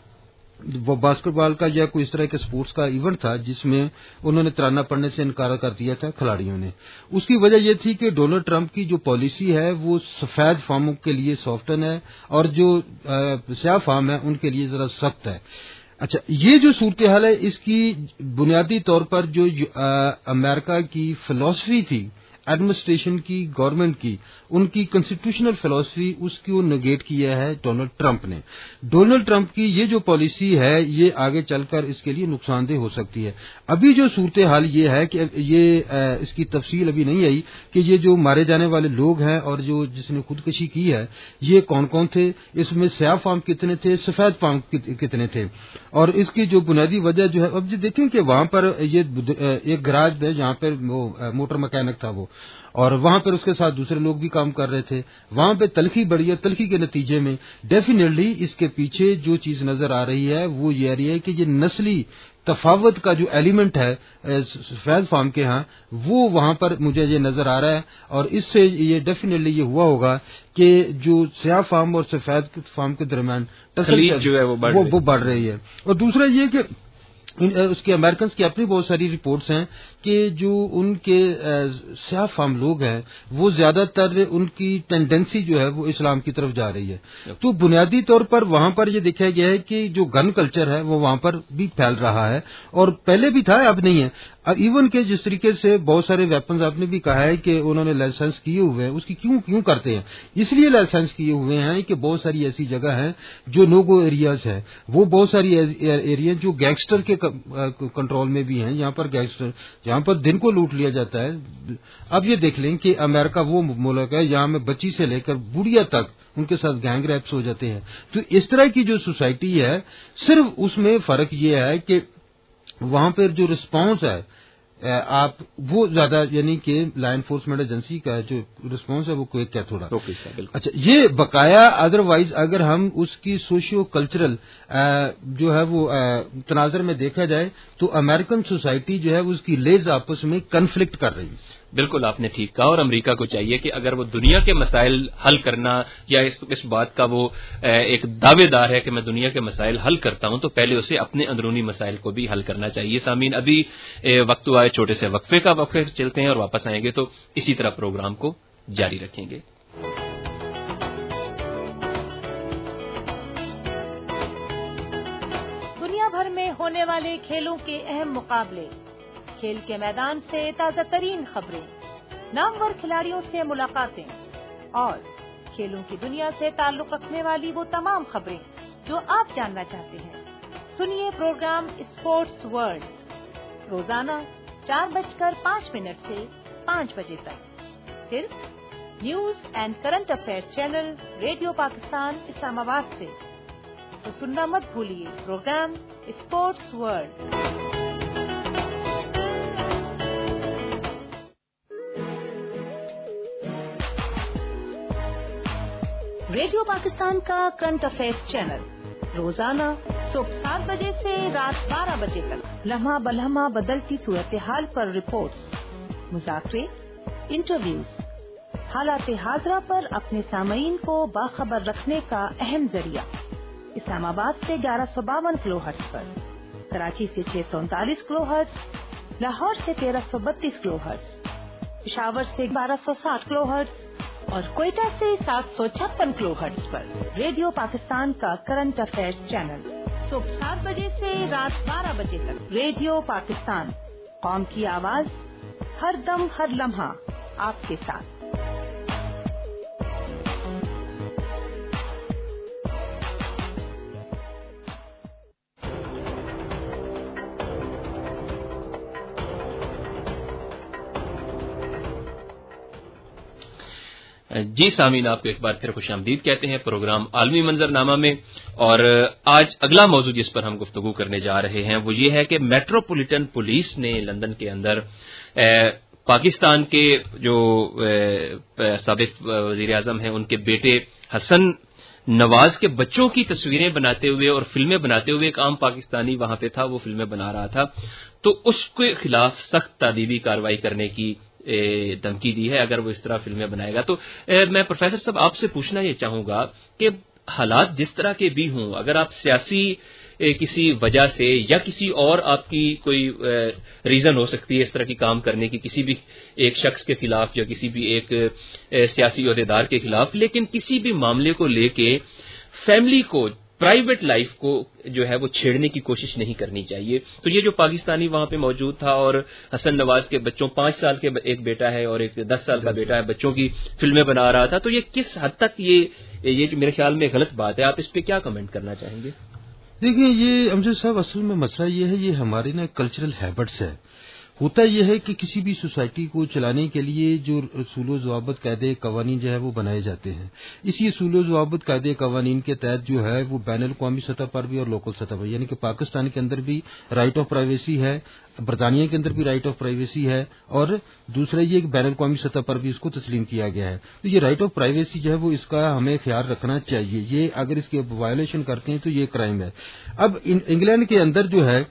وہ باسکٹ بال کا یا کوئی اس طرح کے سپورٹس کا ایونٹ تھا جس میں انہوں نے ترانہ پڑھنے سے انکار کر دیا تھا کھلاڑیوں نے. اس کی وجہ یہ تھی کہ ڈونلڈ ٹرمپ کی جو پالیسی ہے وہ سفید فاموں کے لیے سافٹن ہے اور جو سیاہ فام ہے ان کے لیے ذرا سخت ہے. اچھا، یہ جو صورتحال ہے اس کی بنیادی طور پر جو امریکہ کی فلسفی تھی ایڈمنسٹریشن کی، گورنمنٹ کی، ان کی کنسٹیٹیوشنل فلسفی، اس کو نگیٹ کیا ہے ڈونلڈ ٹرمپ نے. ڈونلڈ ٹرمپ کی یہ جو پالیسی ہے یہ آگے چل کر اس کے لیے نقصان دہ ہو سکتی ہے. ابھی جو صورتحال یہ ہے کہ یہ اس کی تفصیل ابھی نہیں آئی کہ یہ جو مارے جانے والے لوگ ہیں اور جو جس نے خودکشی کی ہے یہ کون کون تھے، اس میں سیاہ فام کتنے تھے، سفید فام کتنے تھے، اور اس کی جو بنیادی وجہ جو ہے اب جو دیکھیں کہ وہاں پر یہ ایک گراج ہے جہاں پر وہ موٹر مکینک تھا وہ، اور وہاں پر اس کے ساتھ دوسرے لوگ بھی کام کر رہے تھے. وہاں پہ تلخی بڑھی ہے. تلخی کے نتیجے میں ڈیفینیٹلی اس کے پیچھے جو چیز نظر آ رہی ہے وہ یہ آ رہی ہے کہ یہ نسلی تفاوت کا جو ایلیمنٹ ہے سفید فام کے ہاں وہ وہاں پر مجھے یہ نظر آ رہا ہے، اور اس سے یہ ڈیفینیٹلی یہ ہوا ہوگا کہ جو سیاہ فام اور سفید فام کے درمیان تخلیق جو ہے وہ بڑھ رہی ہے. اور دوسرا یہ کہ اس کے امریکنز کی اپنی بہت ساری رپورٹس ہیں کہ جو ان کے سیاہ فام لوگ ہیں وہ زیادہ تر ان کی ٹینڈنسی جو ہے وہ اسلام کی طرف جا رہی ہے. تو بنیادی طور پر وہاں پر یہ دیکھا گیا ہے کہ جو گن کلچر ہے وہ وہاں پر بھی پھیل رہا ہے، اور پہلے بھی تھا اب نہیں ہے. ایون کہ جس طریقے سے بہت سارے ویپنز آپ نے بھی کہا ہے کہ انہوں نے لائسنس کیے ہوئے ہیں، اس کی کیوں کیوں کرتے ہیں؟ اس لیے لائسنس کیے ہوئے ہیں کہ بہت ساری ایسی جگہ ہیں جو نو گو ایریاز ہیں، وہ بہت ساری ایریا جو گینگسٹر کے کنٹرول میں بھی ہیں، یہاں پر گینگسٹر جہاں پر دن کو لوٹ لیا جاتا ہے. اب یہ دیکھ لیں کہ امریکہ وہ ملک ہے جہاں میں بچی سے لے کر بوڑھیا تک ان کے ساتھ گینگ ریپس ہو جاتے ہیں. تو اس طرح کی جو سوسائٹی ہے صرف اس میں فرق یہ ہے کہ وہاں پر جو رسپانس ہے آپ وہ زیادہ یعنی کہ لا انفورسمنٹ ایجنسی کا جو رسپانس ہے وہ کوئی کیا تھوڑا اچھا یہ بقایا. ادر وائز اگر ہم اس کی سوشیو کلچرل جو ہے وہ تناظر میں دیکھا جائے تو امریکن سوسائٹی جو ہے اس کی لیز آپس میں کنفلکٹ کر رہی ہے. بالکل آپ نے ٹھیک کہا، اور امریکہ کو چاہیے کہ اگر وہ دنیا کے مسائل حل کرنا یا اس, اس بات کا وہ ایک دعوے دار ہے کہ میں دنیا کے مسائل حل کرتا ہوں تو پہلے اسے اپنے اندرونی مسائل کو بھی حل کرنا چاہیے. سامعین، ابھی وقت آئے چھوٹے سے وقفے کا، وقفے چلتے ہیں اور واپس آئیں گے تو اسی طرح پروگرام کو جاری رکھیں گے. دنیا بھر میں ہونے والے کھیلوں کے اہم مقابلے، کھیل کے میدان سے تازہ ترین خبریں، نامور کھلاڑیوں سے ملاقاتیں اور کھیلوں کی دنیا سے تعلق رکھنے والی وہ تمام خبریں جو آپ جاننا چاہتے ہیں. سنیے پروگرام اسپورٹس ورلڈ روزانہ چار بج کر پانچ منٹ سے پانچ بجے تک صرف news and current affair channel radio Pakistan Islamabad سے. تو سننا مت بھولیے programme sports world. Radio Pakistan کا کرنٹ افیئرز چینل روزانہ صبح سات بجے سے رات بارہ بجے تک لمحہ بلمحہ بدلتی صورتحال پر رپورٹس، مذاکرے، انٹرویوز، حالات حاضرہ پر اپنے سامعین کو باخبر رکھنے کا اہم ذریعہ۔ اسلام آباد سے گیارہ سو باون کلو ہرٹز پر، کراچی سے چھ سو انتالیس کلو ہرٹز، لاہور سے تیرہ سو بتیس کلو ہرٹز، پشاور سے بارہ سو ساٹھ کلو ہرٹز اور کوئٹہ سے سات سو چھپن کلو ہرٹز پر ریڈیو پاکستان کا کرنٹ افیئرز چینل صبح سات بجے سے رات بارہ بجے تک۔ ریڈیو پاکستان، قوم کی آواز، ہر دم ہر لمحہ آپ کے ساتھ۔ جی سامعین، آپ کو ایک بار پھر خوش آمدید کہتے ہیں پروگرام عالمی منظرنامہ میں، اور آج اگلا موضوع جس پر ہم گفتگو کرنے جا رہے ہیں وہ یہ ہے کہ میٹروپولیٹن پولیس نے لندن کے اندر پاکستان کے جو سابق وزیر اعظم ہیں ان کے بیٹے حسن نواز کے بچوں کی تصویریں بناتے ہوئے اور فلمیں بناتے ہوئے، ایک عام پاکستانی وہاں پہ تھا، وہ فلمیں بنا رہا تھا، تو اس کے خلاف سخت تادیبی کارروائی کرنے کی دھمکی دی ہے اگر وہ اس طرح فلمیں بنائے گا۔ تو میں پروفیسر صاحب آپ سے پوچھنا یہ چاہوں گا کہ حالات جس طرح کے بھی ہوں، اگر آپ سیاسی کسی وجہ سے یا کسی اور آپ کی کوئی ریزن ہو سکتی ہے اس طرح کی کام کرنے کی کسی بھی ایک شخص کے خلاف یا کسی بھی ایک سیاسی عہدیدار کے خلاف، لیکن کسی بھی معاملے کو لے کے فیملی کو، پرائیویٹ لائف کو جو ہے وہ چھیڑنے کی کوشش نہیں کرنی چاہیے۔ تو یہ جو پاکستانی وہاں پہ موجود تھا اور حسن نواز کے بچوں، پانچ سال کے ایک بیٹا ہے اور ایک دس سال کا بیٹا ہے، بچوں کی فلمیں بنا رہا تھا، تو یہ کس حد تک یہ یہ جو میرے خیال میں غلط بات ہے، آپ اس پہ کیا کمنٹ کرنا چاہیں گے؟ دیکھیں، یہ امجد صاحب اصل میں مسئلہ یہ ہے، یہ ہماری نا کلچرل ہیبٹس ہے۔ ہوتا یہ ہے کہ کسی بھی سوسائٹی کو چلانے کے لیے جو اصول و ضوابط قاعدے قوانین جو ہے وہ بنائے جاتے ہیں، اسی اصول و ضوابط قاعدے قوانین کے تحت جو ہے وہ بین الاقوامی سطح پر بھی اور لوکل سطح پر، یعنی کہ پاکستان کے اندر بھی رائٹ آف پرائیویسی ہے، برطانیہ کے اندر بھی رائٹ آف پرائیویسی ہے، اور دوسرا یہ کہ بین الاقوامی سطح پر بھی اس کو تسلیم کیا گیا ہے۔ تو یہ رائٹ آف پرائیویسی جو ہے وہ اس کا ہمیں خیال رکھنا چاہیے، یہ اگر اس کی وائلیشن کرتے ہیں تو یہ کرائم ہے۔ اب انگلینڈ کے اندر جو ہے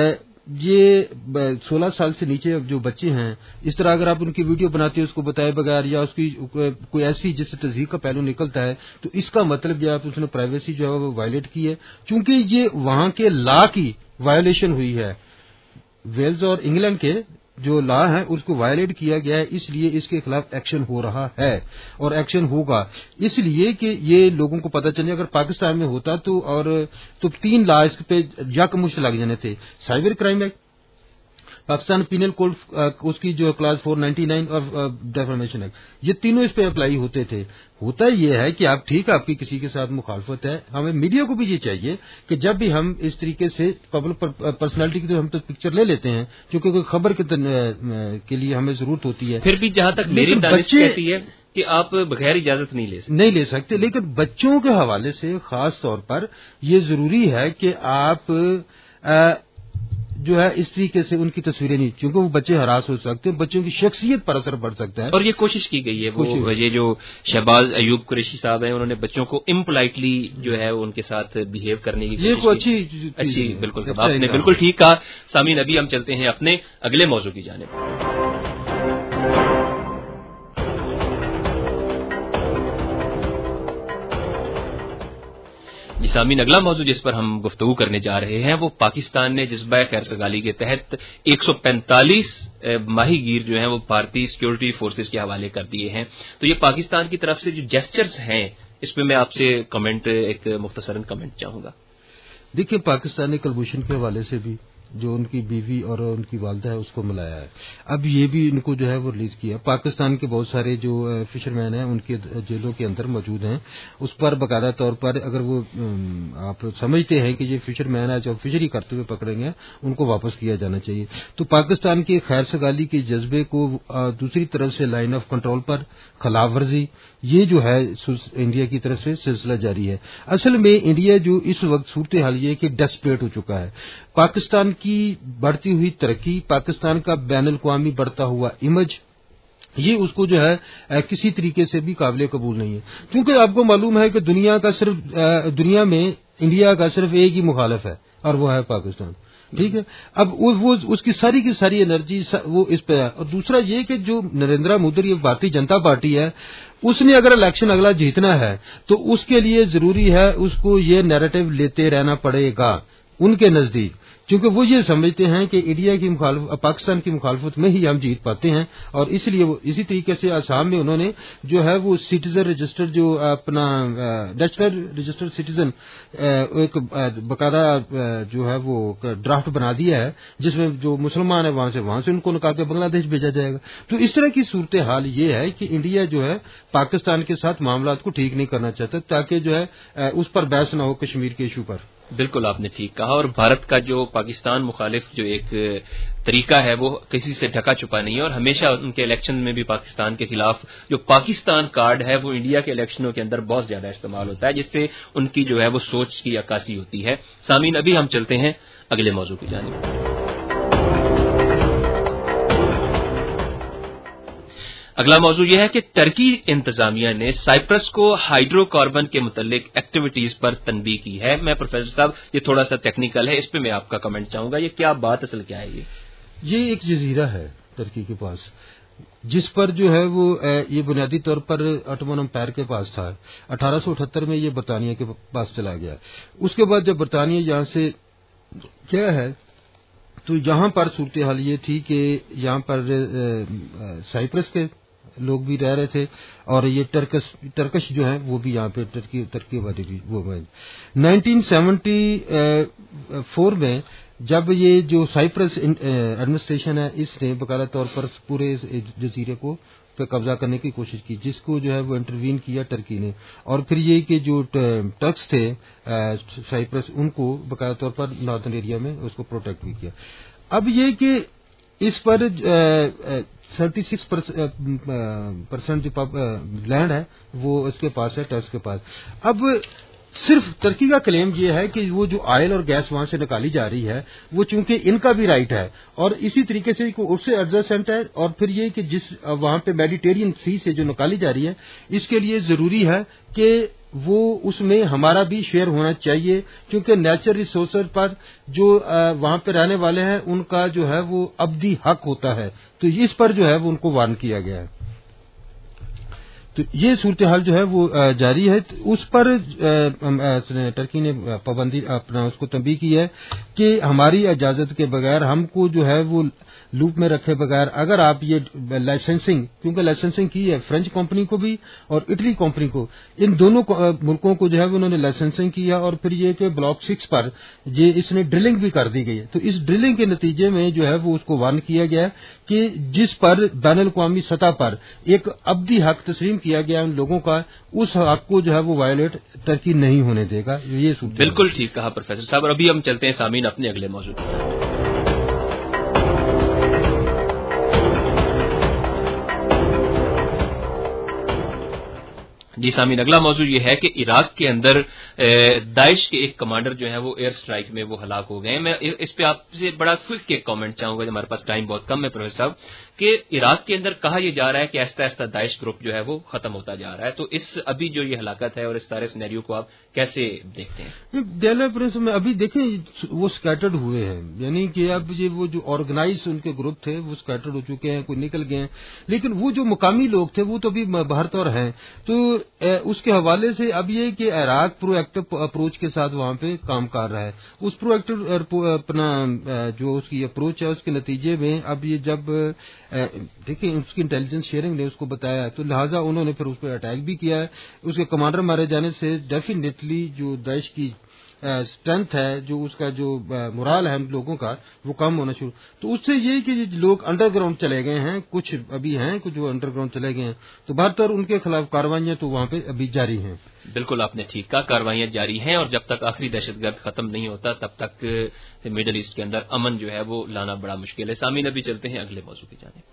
یہ سولہ سال سے نیچے جو بچے ہیں، اس طرح اگر آپ ان کی ویڈیو بناتے ہیں اس کو بتائے بغیر، یا اس کی کوئی ایسی جس سے تذہیب کا پہلو نکلتا ہے، تو اس کا مطلب یہ آپ اس نے پرائیویسی جو ہے وہ وائلیٹ کی ہے، چونکہ یہ وہاں کے لا کی وائلیشن ہوئی ہے۔ ویلز اور انگلینڈ کے جو لا ہے اس کو وائلیٹ کیا گیا ہے، اس لیے اس کے خلاف ایکشن ہو رہا ہے اور ایکشن ہوگا، اس لیے کہ یہ لوگوں کو پتہ چلے۔ اگر پاکستان میں ہوتا تو اور تو تین لا اس پہ یکمشت لگ جانے تھے، cyber crime act, Pakistan penal code اس کی جو کلاس فور نائنٹی نائن اور ڈیفامیشن ایکٹ، یہ تینوں اس پہ اپلائی ہوتے تھے۔ ہوتا یہ ہے کہ آپ ٹھیک، آپ کی کسی کے ساتھ مخالفت ہے، ہمیں میڈیا کو بھی یہ چاہیے کہ جب بھی ہم اس طریقے سے پبلک پرسنالٹی کی تو ہم تو پکچر لے لیتے ہیں کیونکہ کوئی خبر کے لیے ہمیں ضرورت ہوتی ہے، پھر بھی جہاں تک میری دانش کہتی ہے کہ آپ بغیر اجازت نہیں لے سکتے نہیں لے سکتے لیکن بچوں کے حوالے سے خاص طور پر یہ ضروری ہے کہ آپ جو ہے اس طریقے سے ان کی تصویریں نہیں، کیونکہ وہ بچے ہراس ہو سکتے ہیں، بچوں کی شخصیت پر اثر پڑ سکتا ہے، اور یہ کوشش کی گئی ہے۔ وہ یہ جو شہباز ایوب قریشی صاحب ہیں، انہوں نے بچوں کو امپولائٹلی جو ہے ان کے ساتھ بہیو کرنے کی یہ کوئی اچھی اچھی بالکل آپ نے بالکل ٹھیک کہا۔ سامعین، ابھی ہم چلتے ہیں اپنے اگلے موضوع کی جانب۔ جی سامعین، اگلا موضوع جس پر ہم گفتگو کرنے جا رہے ہیں وہ پاکستان نے جذبہ خیر سگالی کے تحت ایک سو پینتالیس ماہی گیر جو ہیں وہ بھارتی سیکورٹی فورسز کے حوالے کر دیے ہیں۔ تو یہ پاکستان کی طرف سے جو جیسچرز ہیں اس پہ میں آپ سے کمنٹ ایک مختصراً کمنٹ چاہوں گا۔ دیکھیے، پاکستان نے کلبھوشن کے حوالے سے بھی جو ان کی بیوی اور ان کی والدہ ہے اس کو ملایا ہے، اب یہ بھی ان کو جو ہے وہ ریلیز کیا۔ پاکستان کے بہت سارے جو فشر مین ہیں ان کے جیلوں کے اندر موجود ہیں، اس پر باقاعدہ طور پر اگر وہ آپ سمجھتے ہیں کہ یہ فشر مین ہے جو فشری کرتے ہوئے پکڑیں گے ان کو واپس کیا جانا چاہیے۔ تو پاکستان کے خیر سگالی کے جذبے کو دوسری طرف سے لائن آف کنٹرول پر خلاف ورزی، یہ جو ہے انڈیا کی طرف سے سلسلہ جاری ہے۔ اصل میں انڈیا جو اس وقت صورتحال یہ کہ ڈیسپریٹ ہو چکا ہے، پاکستان کی بڑھتی ہوئی ترقی، پاکستان کا بین الاقوامی بڑھتا ہوا امیج، یہ اس کو جو ہے کسی طریقے سے بھی قابل قبول نہیں ہے، کیونکہ آپ کو معلوم ہے کہ دنیا کا صرف دنیا میں انڈیا کا صرف ایک ہی مخالف ہے اور وہ ہے پاکستان. ٹھیک ہے. اب وہ اس کی ساری کی ساری انرجی وہ اس پہ ہے. اور دوسرا یہ کہ جو نریندر مودی یہ بھارتی جنتا پارٹی ہے اس نے اگر الیکشن اگلا جیتنا ہے تو اس کے لیے ضروری ہے اس کو یہ نیریٹو لیتے رہنا پڑے گا ان کے نزدیک, کیونکہ وہ یہ سمجھتے ہیں کہ انڈیا کی مخالف پاکستان کی مخالفت میں ہی ہم جیت پاتے ہیں. اور اس لیے وہ اسی طریقے سے آسام میں انہوں نے جو ہے وہ سٹیزن رجسٹر جو اپنا نیشنل رجسٹر سٹیزن ایک باقاعدہ جو ہے وہ ڈرافٹ بنا دیا ہے جس میں جو مسلمان ہیں وہاں سے وہاں سے ان کو نکال کے بنگلہ دیش بھیجا جائے گا. تو اس طرح کی صورتحال یہ ہے کہ انڈیا جو ہے پاکستان کے ساتھ معاملات کو ٹھیک نہیں کرنا چاہتا تاکہ جو ہے اس پر بحث نہ ہو کشمیر کے ایشو پر. بالکل آپ نے ٹھیک کہا. اور بھارت کا جو پاکستان مخالف جو ایک طریقہ ہے وہ کسی سے ڈھکا چھپا نہیں ہے, اور ہمیشہ ان کے الیکشن میں بھی پاکستان کے خلاف جو پاکستان کارڈ ہے وہ انڈیا کے الیکشنوں کے اندر بہت زیادہ استعمال ہوتا ہے, جس سے ان کی جو ہے وہ سوچ کی عکاسی ہوتی ہے. سامعین, ابھی ہم چلتے ہیں اگلے موضوع کی جانب. اگلا موضوع یہ ہے کہ ترکی انتظامیہ نے سائپرس کو ہائیڈرو کاربن کے متعلق ایکٹیویٹیز پر تنبیہ کی ہے. میں پروفیسر صاحب یہ تھوڑا سا ٹیکنیکل ہے, اس پہ میں آپ کا کمنٹ چاہوں گا. یہ کیا بات اصل کیا ہے؟ یہ یہ ایک جزیرہ ہے ترکی کے پاس جس پر جو ہے وہ یہ بنیادی طور پر اٹومن امپائر کے پاس تھا. اٹھارہ سو اٹھہتر میں یہ برطانیہ کے پاس چلا گیا. اس کے بعد جب برطانیہ یہاں سے کیا ہے تو یہاں پر صورتحال یہ تھی کہ یہاں پر سائپرس کے لوگ بھی رہ رہے تھے اور یہ ٹرکش ٹرکش جو ہیں وہ بھی یہاں پہ ترکی ترکی والے بھی وہ نائنٹین سیونٹی فور میں جب یہ جو سائپرس ایڈمنسٹریشن ہے اس نے باقاعدہ طور پر پورے جزیرے کو پہ قبضہ کرنے کی کوشش کی, جس کو جو ہے وہ انٹروین کیا ٹرکی نے. اور پھر یہ کہ جو ٹرکس تھے سائپرس ان کو باقاعدہ طور پر ناردرن ایریا میں اس کو پروٹیکٹ بھی کیا. اب یہ کہ اس پر تھرٹی سکس پرسینٹ جو لینڈ ہے وہ اس کے پاس ہے, ٹرکس کے پاس. اب صرف ترکی کا کلیم یہ ہے کہ وہ جو آئل اور گیس وہاں سے نکالی جا رہی ہے وہ چونکہ ان کا بھی رائٹ ہے اور اسی طریقے سے اس سے ایڈجسٹنٹ ہے, اور پھر یہ کہ جس وہاں پہ میڈیٹیرین سی سے جو نکالی جا رہی ہے اس کے لیے ضروری ہے کہ وہ اس میں ہمارا بھی شیئر ہونا چاہیے, کیونکہ نیچرل ریسورسز پر جو وہاں پہ رہنے والے ہیں ان کا جو ہے وہ ابدی حق ہوتا ہے. تو اس پر جو ہے وہ ان کو وارن کیا گیا ہے. تو یہ صورتحال جو ہے وہ جاری ہے. اس پر ٹرکی نے پابندی اپنا اس کو تنبیہ کی ہے کہ ہماری اجازت کے بغیر ہم کو جو ہے وہ لوپ میں رکھے بغیر اگر آپ یہ لائسنسنگ, کیونکہ لائسنسنگ کی ہے فرینچ کمپنی کو بھی اور اٹلی کمپنی کو, ان دونوں ملکوں کو جو ہے انہوں نے لائسنسنگ کیا. اور پھر یہ کہ بلاک سکس پر یہ اس نے ڈرلنگ بھی کر دی گئی ہے. تو اس ڈرلنگ کے نتیجے میں جو ہے وہ اس کو وارن کیا گیا کہ جس پر بین الاقوامی سطح پر ایک ابدی حق تسلیم کیا گیا ان لوگوں کا, اس حق کو جو ہے وہ وائلیٹ ٹرکی نہیں ہونے دے گا. یہ بالکل ٹھیک کہا پروفیسر صاحب. اور ابھی ہم چلتے ہیں سامعین اپنے اگلے موضوع پر. جی سامعین, اگلا موضوع یہ ہے کہ عراق کے اندر داعش کے ایک کمانڈر جو ہے وہ ایئر سٹرائک میں وہ ہلاک ہو گئے. میں اس پہ آپ سے بڑا کوئک ایک کامنٹ چاہوں گا, ہمارے پاس ٹائم بہت کم ہے پروفیسر صاحب, کہ عراق کے اندر کہا یہ جا رہا ہے کہ آہستہ آہستہ داعش گروپ جو ہے وہ ختم ہوتا جا رہا ہے. تو اس ابھی جو یہ ہلاکت ہے اور اس سارے سینیریو کو آپ کیسے دیکھتے ہیں؟ ڈیلا پرنس میں ابھی دیکھیں وہ اسکیٹرڈ ہوئے ہیں, یعنی کہ اب یہ وہ جو آرگنائز ان کے گروپ تھے وہ اسکیٹرڈ ہو چکے ہیں, کوئی نکل گئے ہیں, لیکن وہ جو مقامی لوگ تھے وہ تو ابھی باہر طور ہیں. تو اس کے حوالے سے اب یہ کہ عراق پرو ایکٹو اپروچ کے ساتھ وہاں پہ کام کر رہا ہے. اس پرو ایکٹو اپنا جو اس کی اپروچ ہے اس کے نتیجے میں اب یہ جب دیکھیں اس کی انٹیلیجنس شیئرنگ نے اس کو بتایا تو لہٰذا انہوں نے پھر اس پہ اٹیک بھی کیا ہے. اس کے کمانڈر مارے جانے سے ڈیفینیٹلی جو داعش کی اسٹرینتھ ہے, جو اس کا جو مرال ہے لوگوں کا, وہ کم ہونا شروع. تو اس سے یہ کہ لوگ انڈر گراؤنڈ چلے گئے ہیں, کچھ ابھی ہیں کچھ جو انڈر گراؤنڈ چلے گئے ہیں, تو بہر طور ان کے خلاف کاروائیاں تو وہاں پہ ابھی جاری ہیں. بالکل آپ نے ٹھیک کہا, کاروائیاں جاری ہیں, اور جب تک آخری دہشت گرد ختم نہیں ہوتا تب تک مڈل ایسٹ کے اندر امن جو ہے وہ لانا بڑا مشکل ہے. سامعین ابھی چلتے ہیں اگلے موضوع کی جانب.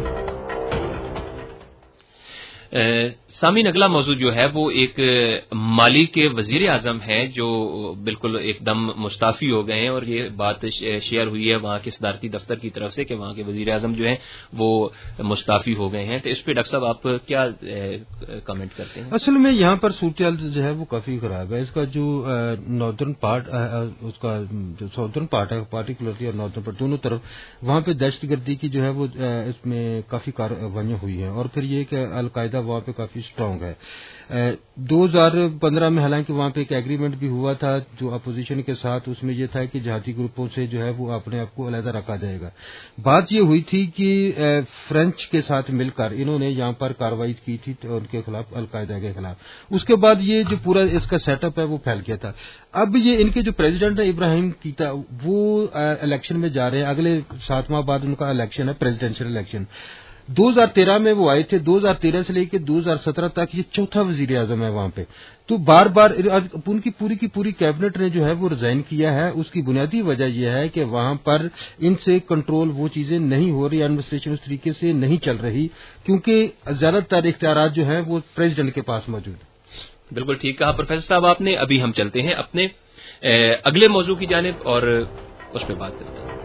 سامعین اگلا موضوع جو ہے وہ ایک माली के वजीर आजम हैं जो बिल्कुल एकदम मुस्ताफी हो गए हैं और ये बात शेयर हुई है वहां के सदारती दफ्तर की तरफ से कि वहां के वजीर आजम जो हैं वो मुस्ताफी हो गए हैं। तो इस पे डॉक्टर साहब आप क्या कमेंट करते हैं? असल में यहाँ पर सूरत जो है वो काफी खराब है। इसका जो नॉर्दर्न पार्ट उसका जो साउदर्न पार्ट है पार्टिकुलरली और नॉर्दर्न पार्ट दोनों तरफ वहाँ पे दहशतगर्दी की जो है वो इसमें काफी कार्रवाइयां हुई हैं और फिर ये कि अलकायदा वहाँ पे काफी स्ट्रांग है। दो हजार पंद्रह में हालांकि वहाँ पे एक एग्रीमेंट भी हुआ था जो अपोजिशन के साथ, उसमें ये था कि जिहादी ग्रुपों से जो है वो अपने आप को अलहदा रखा जाएगा। बात ये हुई थी कि फ्रेंच के साथ मिलकर इन्होंने यहाँ पर कार्रवाई की थी तो उनके खिलाफ अलकायदा के खिलाफ। उसके बाद ये जो पूरा इसका सेटअप है वो फैल गया था। अब ये इनके जो प्रेसिडेंट है इब्राहिम कीता वो इलेक्शन में जा रहे हैं, अगले सात माह बाद उनका इलेक्शन है प्रेसिडेंशियल इलेक्शन। दो हजार तेरह में वो आए थे, दो हजार तेरह से लेकर दो हजार सत्रह तक ये चौथा वजीर आजम है वहां पे। तो बार बार उनकी पूरी की पूरी कैबिनेट ने जो है वो रिजाइन किया है। उसकी बुनियादी वजह यह है कि वहां पर इनसे कंट्रोल वो चीजें नहीं हो रही, एडमिनिस्ट्रेशन उस तरीके से नहीं चल रही क्योंकि ज्यादातर इख्तियारात जो है वो प्रेसिडेंट के पास मौजूद है। बिल्कुल ठीक कहा प्रोफेसर साहब आपने। अभी हम चलते हैं अपने ए, अगले मौजू की जानिब और उस पर बात करते हैं।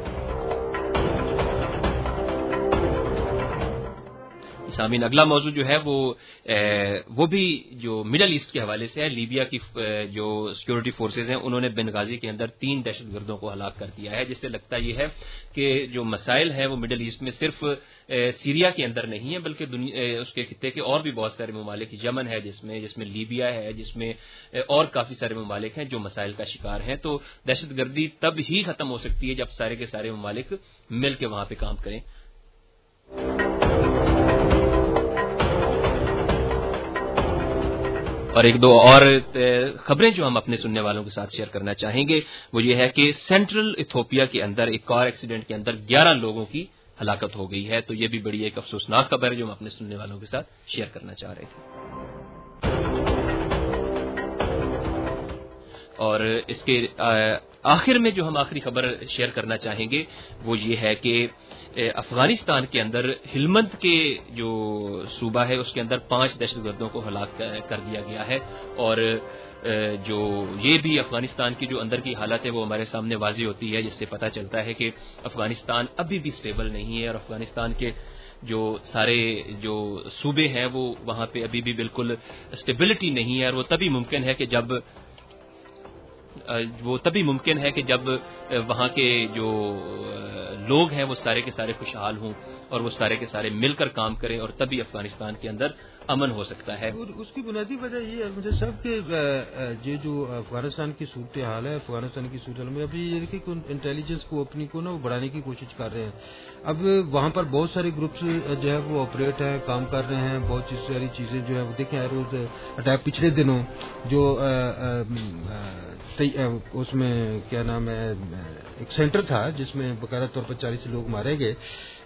सामीन अगला मौजू जो है वो ए, वो भी जो मिडल ईस्ट के हवाले से है। लीबिया की जो सिक्योरिटी फोर्सेज हैं उन्होंने बेनगाजी के अंदर तीन दहशतगर्दों को हलाक कर दिया है, जिससे लगता यह है कि जो मसाइल है वो मिडल ईस्ट में सिर्फ ए, सीरिया के अंदर नहीं है बल्कि दुनिया उसके खित्ते के और भी बहुत सारे ममालिक, यमन है जिसमें जिसमें लीबिया है, जिसमें और काफी सारे ममालिक हैं जो मसाइल का शिकार हैं। तो दहशतगर्दी तब ही खत्म हो सकती है जब सारे के सारे ममालिक मिल के वहां पर काम करें। और एक दो और खबरें जो हम अपने सुनने वालों के साथ शेयर करना चाहेंगे वो ये है कि सेंट्रल इथोपिया के अंदर एक कार एक्सीडेंट के अंदर ग्यारह लोगों की हलाकत हो गई है। तो ये भी बड़ी एक अफसोसनाक खबर है जो हम अपने सुनने वालों के साथ शेयर करना चाह रहे थे। और इसके आखिर में जो हम आखिरी खबर शेयर करना चाहेंगे वो ये है कि अफगानिस्तान के अंदर हिलमंद के जो सूबा है उसके अंदर पांच दहशतगर्दों को हलाक कर दिया गया है। और जो ये भी अफगानिस्तान की जो अंदर की हालत है वो हमारे सामने वाज़ी होती है, जिससे पता चलता है कि अफगानिस्तान अभी भी स्टेबल नहीं है और अफगानिस्तान के जो सारे जो सूबे हैं वो वहां पे अभी भी बिल्कुल स्टेबिलिटी नहीं है। और वो तभी मुमकिन है कि जब वो तभी मुमकिन है कि जब वहां के जो लोग हैं वो सारे के सारे खुशहाल हों और वो सारे के सारे मिलकर काम करें और तभी अफगानिस्तान के अंदर अमन हो सकता है। और उसकी बुनियादी वजह ये है मुझे सब के ये जो अफगानिस्तान की सूरत हाल है, अफगानिस्तान की सूरत में अभी ये देखिए इंटेलिजेंस को अपनी को ना वो बढ़ाने की कोशिश कर रहे हैं। अब वहाँ पर बहुत सारे ग्रुप्स जो है वो ऑपरेट है, काम कर रहे हैं, बहुत सारी चीजें जो है वो देखें रोज अटैक पिछले दिनों जो आ, आ, उसमें क्या नाम है एक सेंटर था जिसमें बाकायदा तौर पर चालीस लोग मारे गए।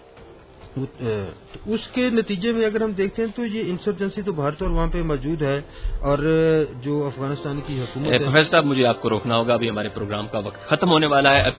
तो उसके नतीजे में अगर हम देखते हैं तो ये इंसर्जेंसी तो भारत और वहाँ पे मौजूद है और जो अफगानिस्तान की हुकूमत है। प्रोफेसर साहब मुझे आपको रोकना होगा, अभी हमारे प्रोग्राम का वक्त खत्म होने वाला है।